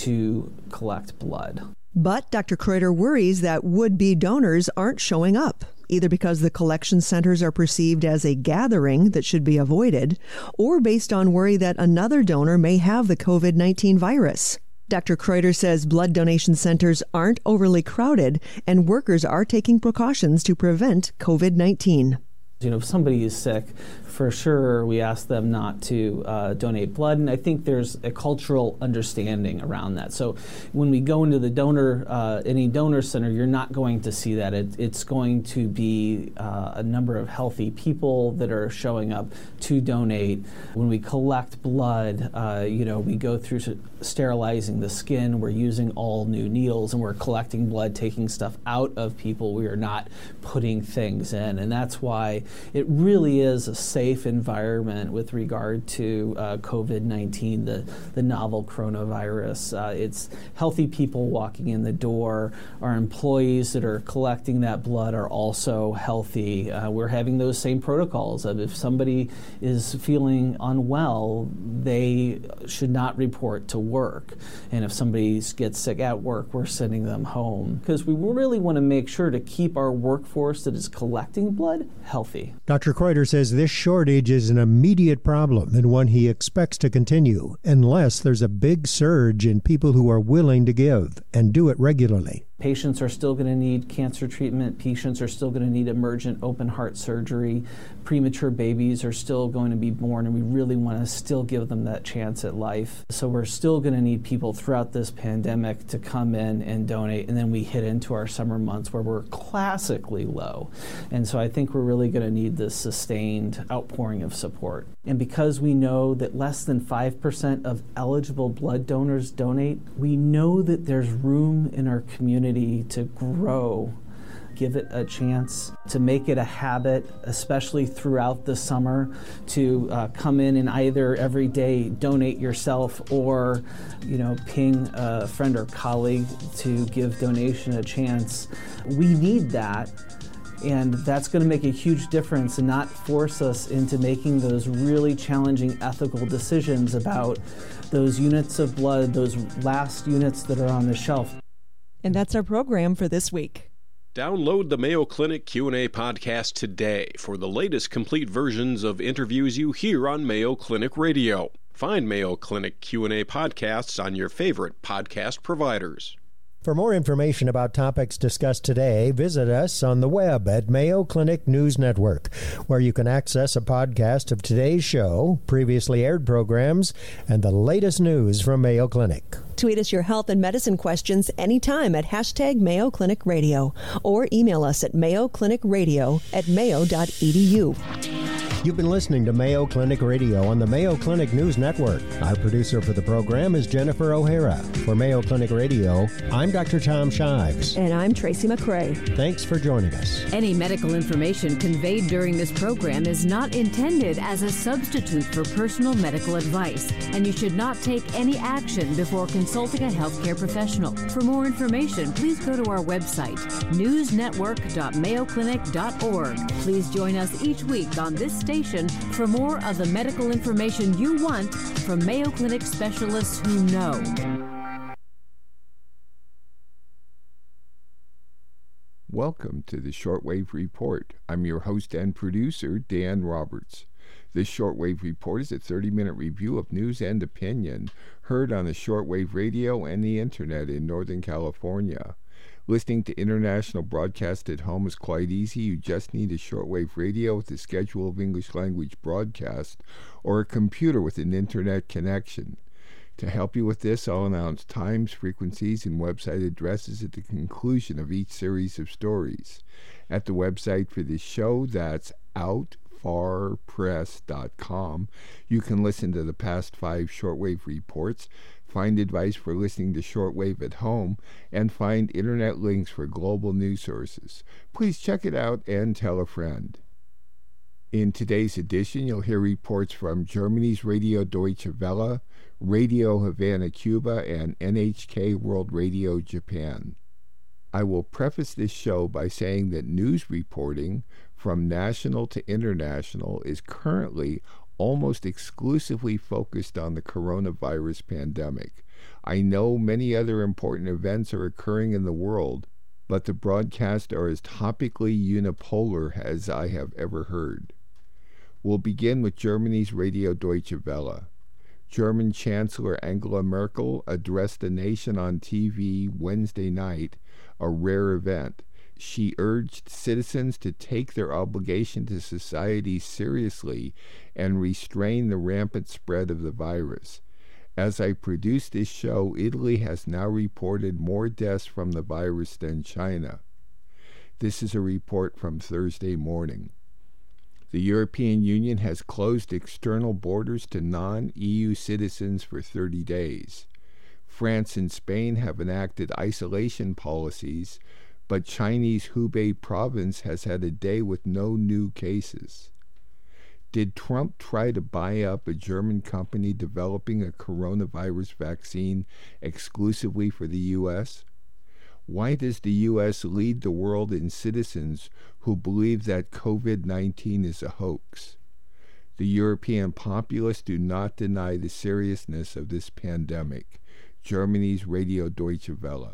K: to collect blood.
G: But Doctor Kreuter worries that would-be donors aren't showing up, either because the collection centers are perceived as a gathering that should be avoided, or based on worry that another donor may have the COVID nineteen virus. Doctor Kreuter says blood donation centers aren't overly crowded, and workers are taking precautions to prevent COVID nineteen.
K: You know, if somebody is sick, for sure we ask them not to uh, donate blood, and I think there's a cultural understanding around that. So when we go into the donor, uh, any donor center, you're not going to see that. It, it's going to be uh, a number of healthy people that are showing up to donate. When we collect blood, uh, you know, we go through sterilizing the skin, we're using all new needles, and we're collecting blood, taking stuff out of people. We are not putting things in, and that's why it really is a safe environment with regard to uh, COVID nineteen, the, the novel coronavirus. Uh, it's healthy people walking in the door. Our employees that are collecting that blood are also healthy. Uh, we're having those same protocols of if somebody is feeling unwell, they should not report to work. And if somebody gets sick at work, we're sending them home. Because we really want to make sure to keep our workforce that is collecting blood healthy.
E: Doctor Kreuter says this shortage is an immediate problem and one he expects to continue unless there's a big surge in people who are willing to give and do it regularly.
K: Patients are still going to need cancer treatment. Patients are still going to need emergent open heart surgery. Premature babies are still going to be born, and we really want to still give them that chance at life. So we're still going to need people throughout this pandemic to come in and donate, and then we hit into our summer months where we're classically low. And so I think we're really going to need this sustained outpouring of support. And because we know that less than five percent of eligible blood donors donate, we know that there's room in our community to grow. Give it a chance, to make it a habit, especially throughout the summer, to uh, come in and either every day donate yourself or, you know, ping a friend or colleague to give donation a chance. We need that. And that's going to make a huge difference and not force us into making those really challenging ethical decisions about those units of blood, those last units that are on the shelf.
G: And that's our program for this week.
L: Download the Mayo Clinic Q and A podcast today for the latest complete versions of interviews you hear on Mayo Clinic Radio. Find Mayo Clinic Q and A podcasts on your favorite podcast providers.
E: For more information about topics discussed today, visit us on the web at Mayo Clinic News Network, where you can access a podcast of today's show, previously aired programs, and the latest news from Mayo Clinic.
G: Tweet us your health and medicine questions anytime at hashtag Mayo Clinic Radio, or email us at mayo clinic radio at mayo dot e d u.
E: You've been listening to Mayo Clinic Radio on the Mayo Clinic News Network. Our producer for the program is Jennifer O'Hara. For Mayo Clinic Radio, I'm Doctor Tom Shives.
G: And I'm Tracy McCray.
E: Thanks for joining us.
D: Any medical information conveyed during this program is not intended as a substitute for personal medical advice, and you should not take any action before consulting a healthcare professional. For more information, please go to our website, news network dot mayo clinic dot org. Please join us each week on this station for more of the medical information you want from Mayo Clinic specialists who know.
M: Welcome to the Shortwave Report. I'm your host and producer, Dan Roberts. This Shortwave Report is a thirty-minute review of news and opinion heard on the shortwave radio and the internet in Northern California. Listening to international broadcast at home is quite easy. You just need a shortwave radio with a schedule of English language broadcast or a computer with an internet connection. To help you with this, I'll announce times, frequencies, and website addresses at the conclusion of each series of stories. At the website for this show, that's out far press dot com, you can listen to the past five shortwave reports, find advice for listening to shortwave at home, and find internet links for global news sources. Please check it out and tell a friend. In today's edition, you'll hear reports from Germany's Radio Deutsche Welle, Radio Havana, Cuba, and N H K World Radio Japan. I will preface this show by saying that news reporting, from national to international, is currently almost exclusively focused on the coronavirus pandemic. I know many other important events are occurring in the world, but the broadcasts are as topically unipolar as I have ever heard. We'll begin with Germany's Radio Deutsche Welle. German Chancellor Angela Merkel addressed the nation on T V Wednesday night, a rare event. She urged citizens to take their obligation to society seriously and restrain the rampant spread of the virus. As I produce this show, Italy has now reported more deaths from the virus than China. This is a report from Thursday morning. The European Union has closed external borders to non-E U citizens for thirty days. France and Spain have enacted isolation policies, but Chinese Hubei province has had a day with no new cases. Did Trump try to buy up a German company developing a coronavirus vaccine exclusively for the U S? Why does the U S lead the world in citizens who believe that COVID nineteen is a hoax? The European populace do not deny the seriousness of this pandemic. Germany's Radio Deutsche Welle.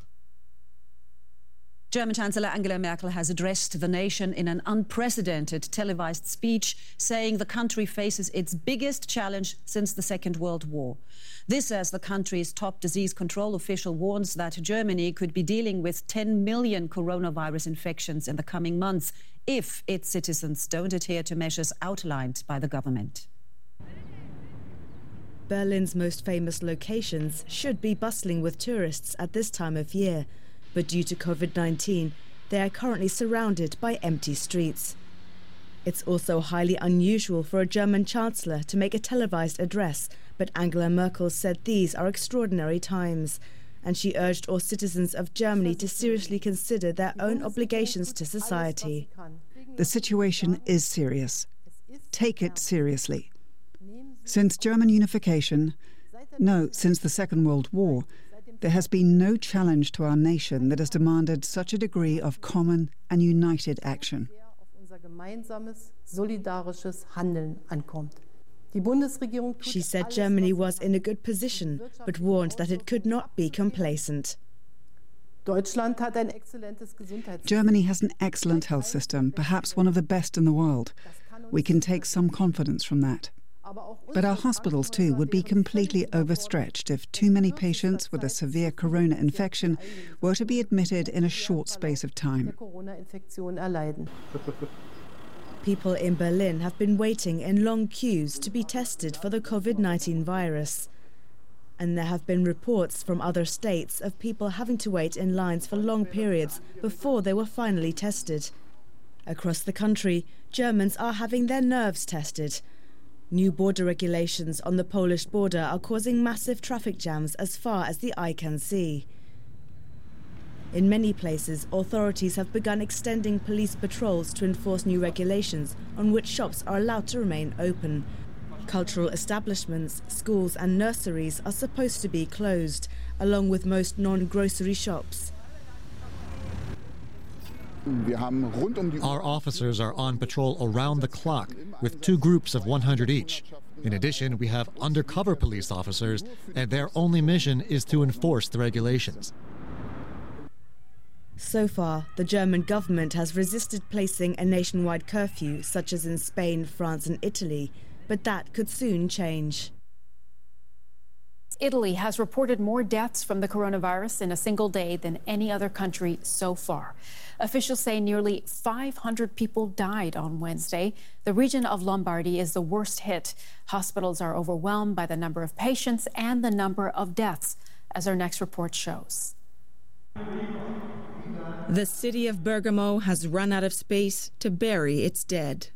N: German Chancellor Angela Merkel has addressed the nation in an unprecedented televised speech, saying the country faces its biggest challenge since the Second World War. This as the country's top disease control official warns that Germany could be dealing with ten million coronavirus infections in the coming months if its citizens don't adhere to measures outlined by the government.
O: Berlin's most famous locations should be bustling with tourists at this time of year, but due to COVID nineteen, they are currently surrounded by empty streets. It's also highly unusual for a German chancellor to make a televised address, but Angela Merkel said these are extraordinary times, and she urged all citizens of Germany to seriously consider their own obligations to society.
P: The situation is serious. Take it seriously. Since German unification, no, since the Second World War, there has been no challenge to our nation that has demanded such a degree of common and united action.
O: She said Germany was in a good position, but warned that it could not be complacent.
P: Germany has an excellent health system, perhaps one of the best in the world. We can take some confidence from that. But our hospitals, too, would be completely overstretched if too many patients with a severe corona infection were to be admitted in a short space of time.
O: People in Berlin have been waiting in long queues to be tested for the COVID nineteen virus. And there have been reports from other states of people having to wait in lines for long periods before they were finally tested. Across the country, Germans are having their nerves tested. New border regulations on the Polish border are causing massive traffic jams as far as the eye can see. In many places, authorities have begun extending police patrols to enforce new regulations on which shops are allowed to remain open. Cultural establishments, schools and nurseries are supposed to be closed, along with most non-grocery shops.
Q: Our officers are on patrol around the clock, with two groups of one hundred each. In addition, we have undercover police officers, and their only mission is to enforce the regulations.
O: So far, the German government has resisted placing a nationwide curfew, such as in Spain, France and Italy, but that could soon change.
R: Italy has reported more deaths from the coronavirus in a single day than any other country so far. Officials say nearly five hundred people died on Wednesday. The region of Lombardy is the worst hit. Hospitals are overwhelmed by the number of patients and the number of deaths, as our next report shows.
S: The city of Bergamo has run out of space to bury its dead.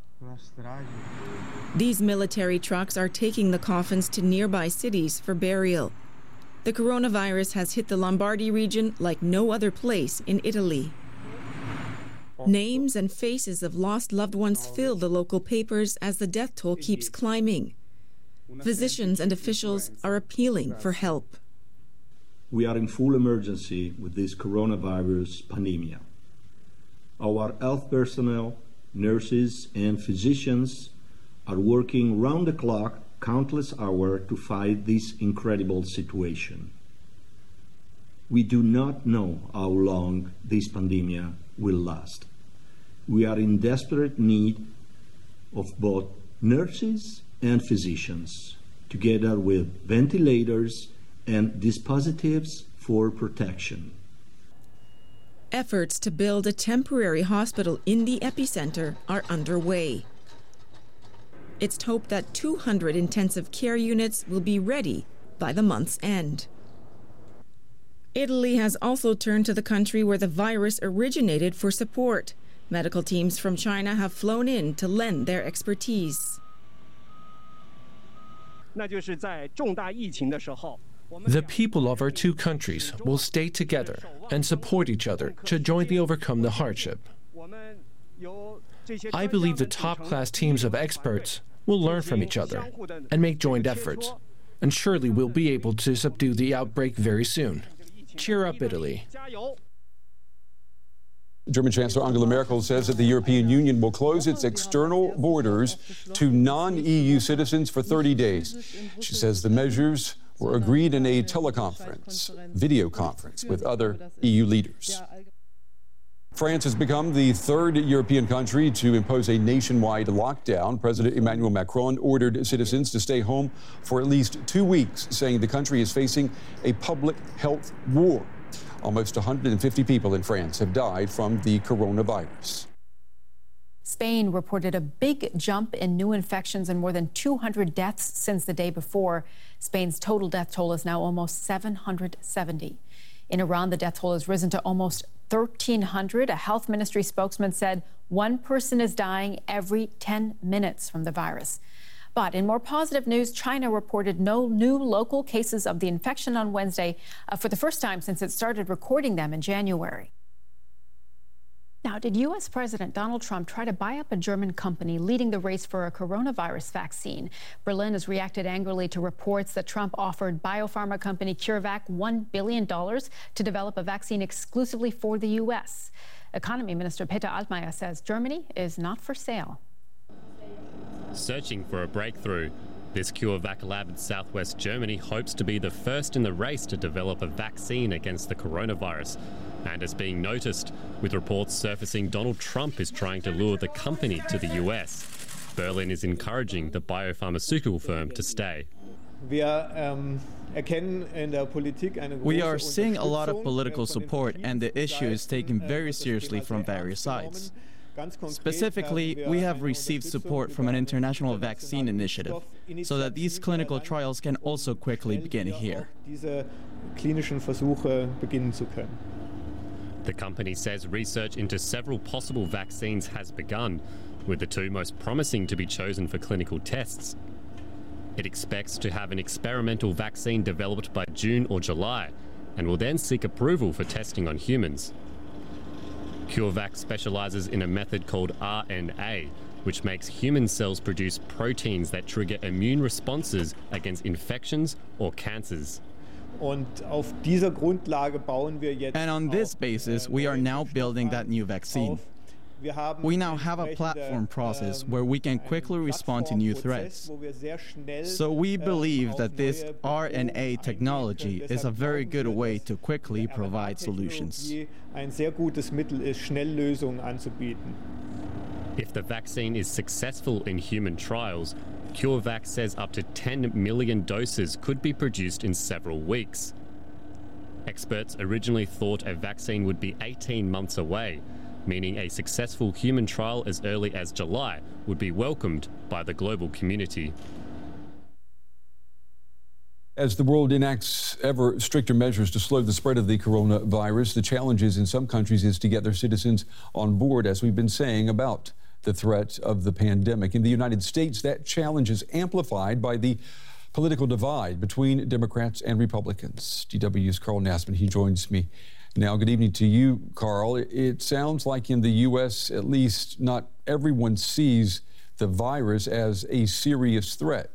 S: These military trucks are taking the coffins to nearby cities for burial. The coronavirus has hit the Lombardy region like no other place in Italy. Names and faces of lost loved ones fill the local papers as the death toll keeps climbing. Physicians and officials are appealing for help.
T: We are in full emergency with this coronavirus pandemic. Our health personnel, nurses, and physicians are working round the clock, countless hours to fight this incredible situation. We do not know how long this pandemic will last. We are in desperate need of both nurses and physicians, together with ventilators and dispositives for protection.
S: Efforts to build a temporary hospital in the epicenter are underway. It's hoped that two hundred intensive care units will be ready by the month's end. Italy has also turned to the country where the virus originated for support. Medical teams from China have flown in to lend their expertise.
U: The people of our two countries will stay together and support each other to jointly overcome the hardship. I believe the top-class teams of experts will learn from each other and make joint efforts, and surely we'll be able to subdue the outbreak very soon. Cheer up, Italy.
V: German Chancellor Angela Merkel says that the European Union will close its external borders to non-E U citizens for thirty days. She says the measures were agreed in a teleconference, video conference with other E U leaders. France has become the third European country to impose a nationwide lockdown. President Emmanuel Macron ordered citizens to stay home for at least two weeks, saying the country is facing a public health war. Almost one hundred fifty people in France have died from the coronavirus.
R: Spain reported a big jump in new infections and more than two hundred deaths since the day before. Spain's total death toll is now almost seven hundred seventy. In Iran, the death toll has risen to almost thirteen hundred. A health ministry spokesman said one person is dying every ten minutes from the virus. But in more positive news, China reported no new local cases of the infection on Wednesday uh, for the first time since it started recording them in January. Now, did U S President Donald Trump try to buy up a German company leading the race for a coronavirus vaccine? Berlin has reacted angrily to reports that Trump offered biopharma company CureVac one billion dollars to develop a vaccine exclusively for the U S. Economy Minister Peter Altmaier says Germany is not for sale.
W: Searching for a breakthrough, this CureVac lab in southwest Germany hopes to be the first in the race to develop a vaccine against the coronavirus, and is being noticed, with reports surfacing Donald Trump is trying to lure the company to the U S. Berlin is encouraging the biopharmaceutical firm to stay.
X: We are seeing a lot of political support, and the issue is taken very seriously from various sides. Specifically, we have received support from an international vaccine initiative so that these clinical trials can also quickly begin here.
W: The company says research into several possible vaccines has begun, with the two most promising to be chosen for clinical tests. It expects to have an experimental vaccine developed by June or July, and will then seek approval for testing on humans. CureVac specializes in a method called R N A, which makes human cells produce proteins that trigger immune responses against infections or cancers.
X: And on this basis, we are now building that new vaccine. We now have a platform process where we can quickly respond to new threats. So we believe that this R N A technology is a very good way to quickly provide solutions.
A: Ein sehr gutes Mittel ist, schnell Lösungen anzubieten.
W: If the vaccine is successful in human trials, CureVac says up to ten million doses could be produced in several weeks. Experts originally thought a vaccine would be eighteen months away, meaning a successful human trial as early as July would be welcomed by the global community.
V: As the world enacts ever stricter measures to slow the spread of the coronavirus, the challenges in some countries is to get their citizens on board, as we've been saying, about the threat of the pandemic. In the United States, that challenge is amplified by the political divide between Democrats and Republicans. D W's Carl Nassman, he joins me now. Good evening to you, Carl. It sounds like in the U S, at least, not everyone sees the virus as a serious threat.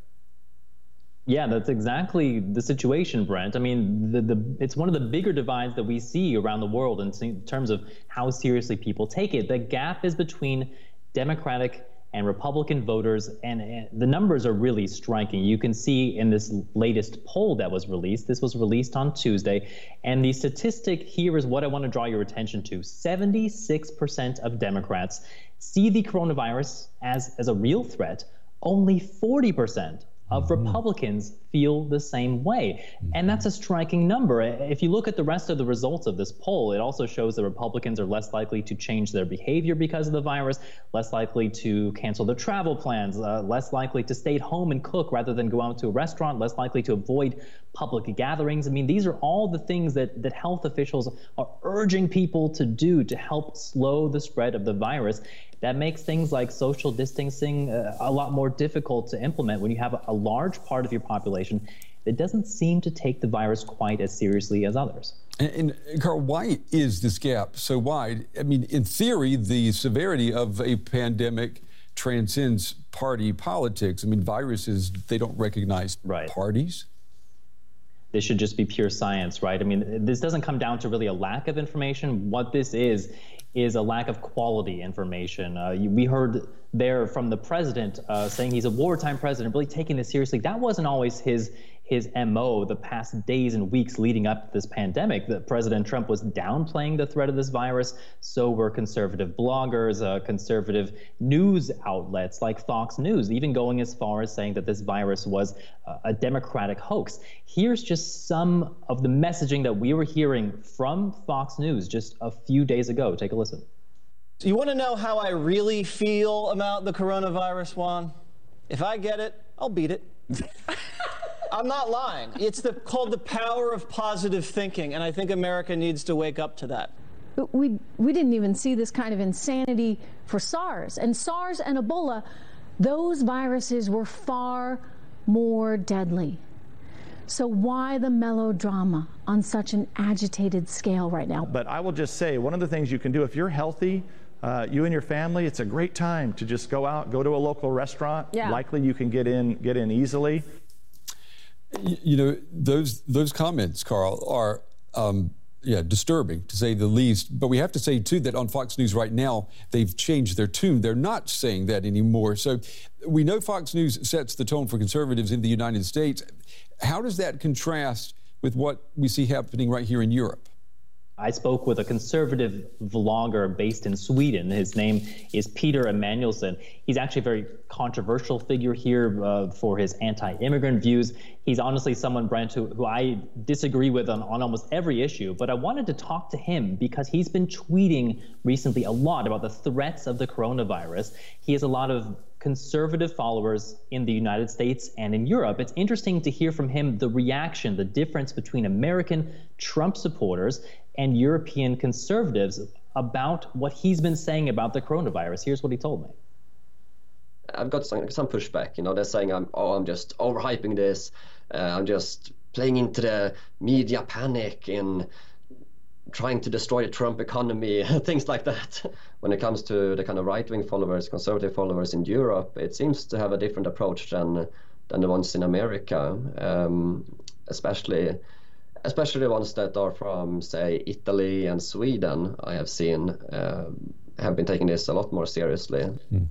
B: Yeah, that's exactly the situation, Brent. I mean, the, the, it's one of the bigger divides that we see around the world in terms of how seriously people take it. The gap is between Democratic and Republican voters, and, and the numbers are really striking. You can see in this latest poll that was released, this was released on Tuesday, and the statistic here is what I want to draw your attention to. seventy-six percent of Democrats see the coronavirus as, as a real threat. Only forty percent of Republicans feel the same way. And that's a striking number. If you look at the rest of the results of this poll, it also shows that Republicans are less likely to change their behavior because of the virus, less likely to cancel their travel plans, uh, less likely to stay at home and cook rather than go out to a restaurant, less likely to avoid public gatherings. I mean, these are all the things that, that health officials are urging people to do to help slow the spread of the virus. That makes things like social distancing uh, a lot more difficult to implement when you have a, a large part of your population that doesn't seem to take the virus quite as seriously as others.
V: And, and Carl, why is this gap so wide? I mean, in theory, the severity of a pandemic transcends party politics. I mean, viruses, they don't recognize right. parties.
B: This should just be pure science, right? I mean, this doesn't come down to really a lack of information. What this is, is a lack of quality information. Uh, you, we heard there from the president uh, saying he's a wartime president, really taking this seriously. That wasn't always his his M O the past days and weeks leading up to this pandemic. That President Trump was downplaying the threat of this virus. So were conservative bloggers, uh, conservative news outlets like Fox News, even going as far as saying that this virus was uh, a Democratic hoax. Here's just some of the messaging that we were hearing from Fox News just a few days ago. Take a listen.
C: You want to know how I really feel about the coronavirus, Juan? If I get it, I'll beat it. I'm not lying. It's the, called the power of positive thinking, and I think America needs to wake up to that.
H: But we, we didn't even see this kind of insanity for SARS. And SARS and Ebola, those viruses were far more deadly. So why the melodrama on such an agitated scale right now?
Y: But I will just say, one of the things you can do if you're healthy, uh, you and your family, it's a great time to just go out, go to a local restaurant. Yeah. Likely you can get in, get in easily.
V: You know, those those comments, Carl, are um, yeah disturbing to say the least. But we have to say too that on Fox News right now they've changed their tune. They're not saying that anymore. So we know Fox News sets the tone for conservatives in the United States. How does that contrast with what we see happening right here in Europe?
B: I spoke with a conservative vlogger based in Sweden. His name is Peter Emanuelsson. He's actually a very controversial figure here uh, for his anti-immigrant views. He's honestly someone, Brent, who, who I disagree with on, on almost every issue. But I wanted to talk to him because he's been tweeting recently a lot about the threats of the coronavirus. He has a lot of conservative followers in the United States and in Europe. It's interesting to hear from him the reaction, the difference between American Trump supporters and European conservatives about what he's been saying about the coronavirus. Here's what he told me.
Z: I've got some, some pushback. You know, they're saying I'm, oh, I'm just overhyping this. Uh, I'm just playing into the media panic and trying to destroy the Trump economy, things like that. When it comes to the kind of right-wing followers, conservative followers in Europe, it seems to have a different approach than than the ones in America, um, especially especially the ones that are from, say, Italy and Sweden. I have seen um, have been taking this a lot more seriously.
M: Mm.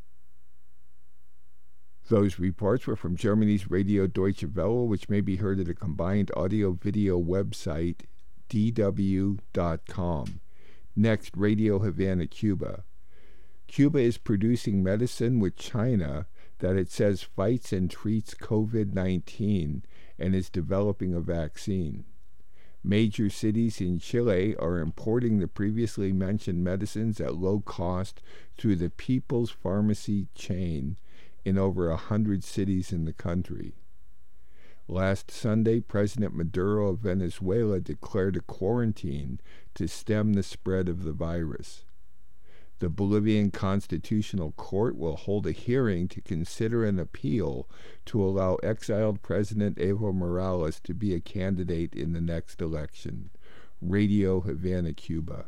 M: Those reports were from Germany's Radio Deutsche Welle, which may be heard at a combined audio-video website, d w dot com. Next, Radio Havana, Cuba. Cuba is producing medicine with China that it says fights and treats COVID nineteen and is developing a vaccine. Major cities in Chile are importing the previously mentioned medicines at low cost through the People's Pharmacy chain in over a hundred cities in the country. Last Sunday, President Maduro of Venezuela declared a quarantine to stem the spread of the virus. The Bolivian Constitutional Court will hold a hearing to consider an appeal to allow exiled President Evo Morales to be a candidate in the next election. Radio Havana, Cuba.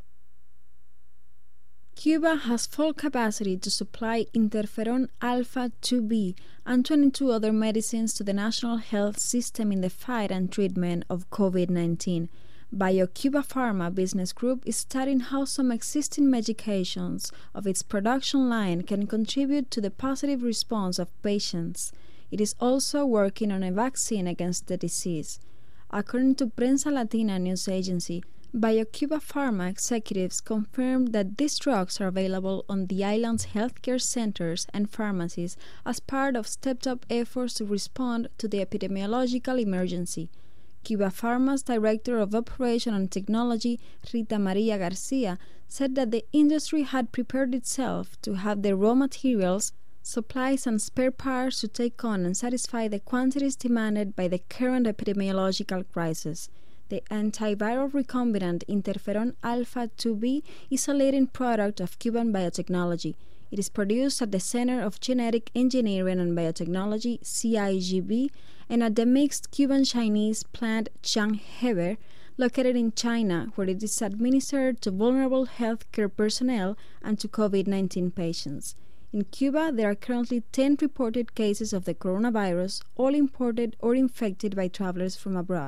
F: Cuba has full capacity to supply interferon alpha two B and twenty-two other medicines to the national health system in the fight and treatment of COVID nineteen. BioCuba Pharma Business Group is studying how some existing medications of its production line can contribute to the positive response of patients. It is also working on a vaccine against the disease. According to Prensa Latina news agency, BioCuba Pharma executives confirmed that these drugs are available on the island's healthcare centers and pharmacies as part of stepped-up efforts to respond to the epidemiological emergency. Cuba Pharma's Director of Operation and Technology, Rita Maria Garcia, said that the industry had prepared itself to have the raw materials, supplies and spare parts to take on and satisfy the quantities demanded by the current epidemiological crisis. The antiviral recombinant interferon alpha two B is a leading product of Cuban biotechnology. It is produced at the Center of Genetic Engineering and Biotechnology, C I G B, and at the mixed Cuban-Chinese plant Changheber, located in China, where it is administered to vulnerable healthcare personnel and to COVID nineteen patients. In Cuba, there are currently ten reported cases of the coronavirus, all imported or infected by travelers from abroad.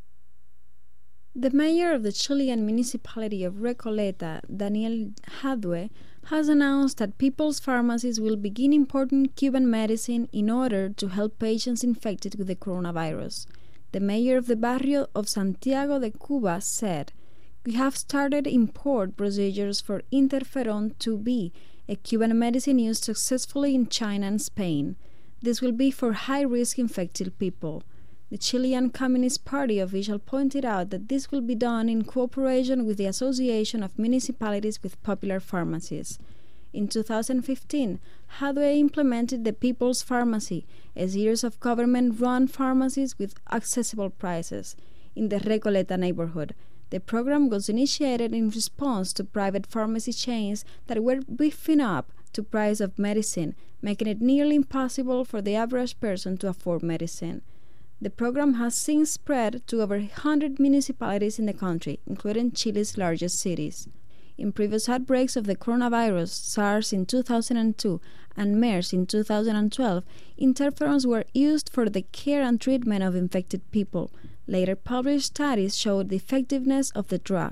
F: The mayor of the Chilean municipality of Recoleta, Daniel Jadue, has announced that People's Pharmacies will begin importing Cuban medicine in order to help patients infected with the coronavirus. The mayor of the barrio of Santiago de Cuba said, "We have started import procedures for interferon two B, a Cuban medicine used successfully in China and Spain. This will be for high-risk infected people." The Chilean Communist Party official pointed out that this will be done in cooperation with the Association of Municipalities with Popular Pharmacies. In two thousand fifteen, Jadue implemented the People's Pharmacy, a series of government-run pharmacies with accessible prices, in the Recoleta neighborhood. The program was initiated in response to private pharmacy chains that were beefing up the price of medicine, making it nearly impossible for the average person to afford medicine. The program has since spread to over one hundred municipalities in the country, including Chile's largest cities. In previous outbreaks of the coronavirus, SARS in two thousand two and MERS in two thousand twelve, interferons were used for the care and treatment of infected people. Later published studies showed the effectiveness of the drug.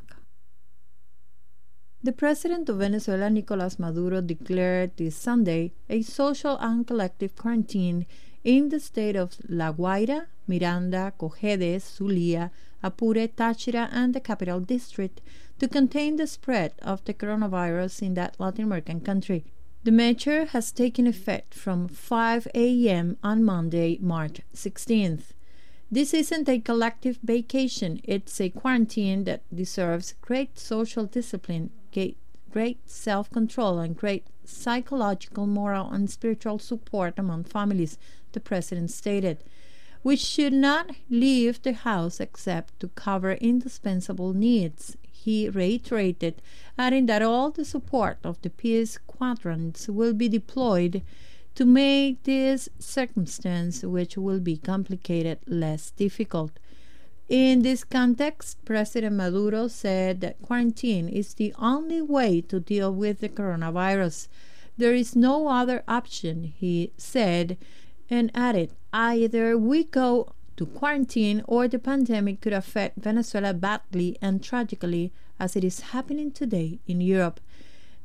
G: The president of Venezuela, Nicolas Maduro, declared this Sunday a social and collective quarantine in the state of La Guaira, Miranda, Cojedes, Zulia, Apure, Táchira, and the Capital District to contain the spread of the coronavirus in that Latin American country. The measure has taken effect from five a m on Monday, March sixteenth. This isn't a collective vacation, it's a quarantine that deserves great social discipline, great self-control, and great psychological, moral, and spiritual support among families, the president stated. We should not leave the house except to cover indispensable needs, he reiterated, adding that all the support of the peace quadrants will be deployed to make this circumstance, which will be complicated, less difficult. In this context, President Maduro said that quarantine is the only way to deal with the coronavirus. There is no other option, he said, and added, either we go to quarantine or the pandemic could affect Venezuela badly and tragically, as it is happening today in Europe.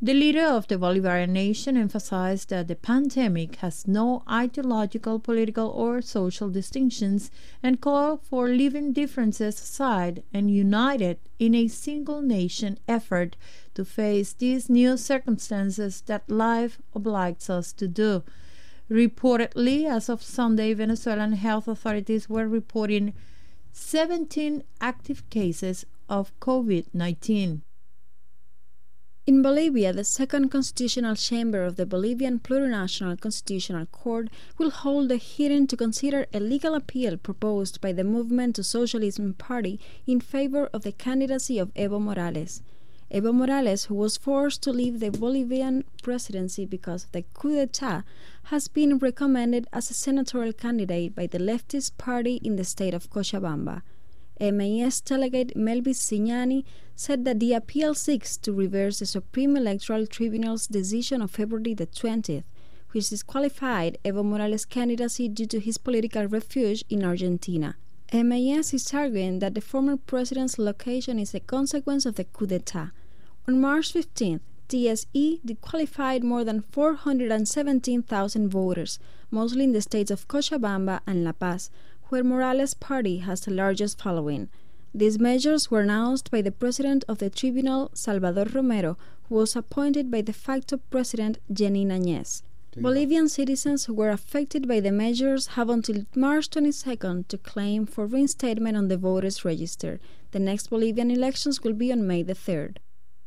G: The leader of the Bolivarian nation emphasized that the pandemic has no ideological, political, or social distinctions and called for leaving differences aside and united in a single nation effort to face these new circumstances that life obliges us to do. Reportedly, as of Sunday, Venezuelan health authorities were reporting seventeen active cases of COVID nineteen.
F: In Bolivia, the second constitutional chamber of the Bolivian Plurinational Constitutional Court will hold a hearing to consider a legal appeal proposed by the Movement to Socialism Party in favor of the candidacy of Evo Morales. Evo Morales, who was forced to leave the Bolivian presidency because of the coup d'etat, has been recommended as a senatorial candidate by the leftist party in the state of Cochabamba. M A S delegate Melvis Signani said that the appeal seeks to reverse the Supreme Electoral Tribunal's decision of February the twentieth, which disqualified Evo Morales' candidacy due to his political refuge in Argentina. M A S is arguing that the former president's location is a consequence of the coup d'etat. On March fifteenth, T S E disqualified more than four hundred seventeen thousand voters, mostly in the states of Cochabamba and La Paz, where Morales' party has the largest following. These measures were announced by the president of the tribunal, Salvador Romero, who was appointed by de facto president Jeanine Áñez. Bolivian citizens who were affected by the measures have until March twenty-second to claim for reinstatement on the voters' register. The next Bolivian elections will be on May the third.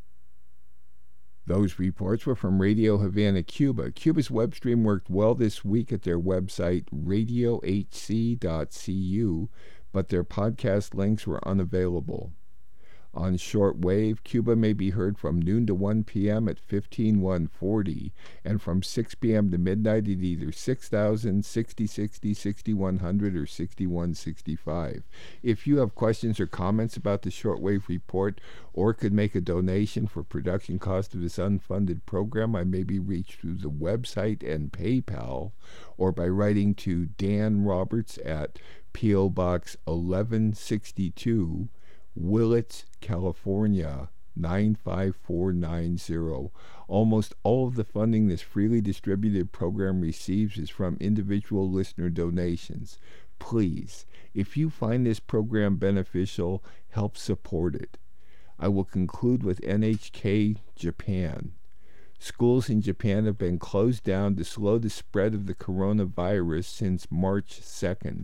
M: Those reports were from Radio Havana, Cuba. Cuba's web stream worked well this week at their website, radio h c dot c u, but their podcast links were unavailable. On shortwave, Cuba may be heard from noon to one p.m. at fifteen one forty and from six p.m. to midnight at either six thousand, sixty sixty, sixty-one hundred, or sixty-one sixty-five. If you have questions or comments about the shortwave report or could make a donation for production cost of this unfunded program, I may be reached through the website and PayPal or by writing to Dan Roberts at P O. Box eleven sixty-two, Willits, California, nine five four nine zero. Almost all of the funding this freely distributed program receives is from individual listener donations. Please, if you find this program beneficial, help support it. I will conclude with N H K Japan. Schools in Japan have been closed down to slow the spread of the coronavirus since March second.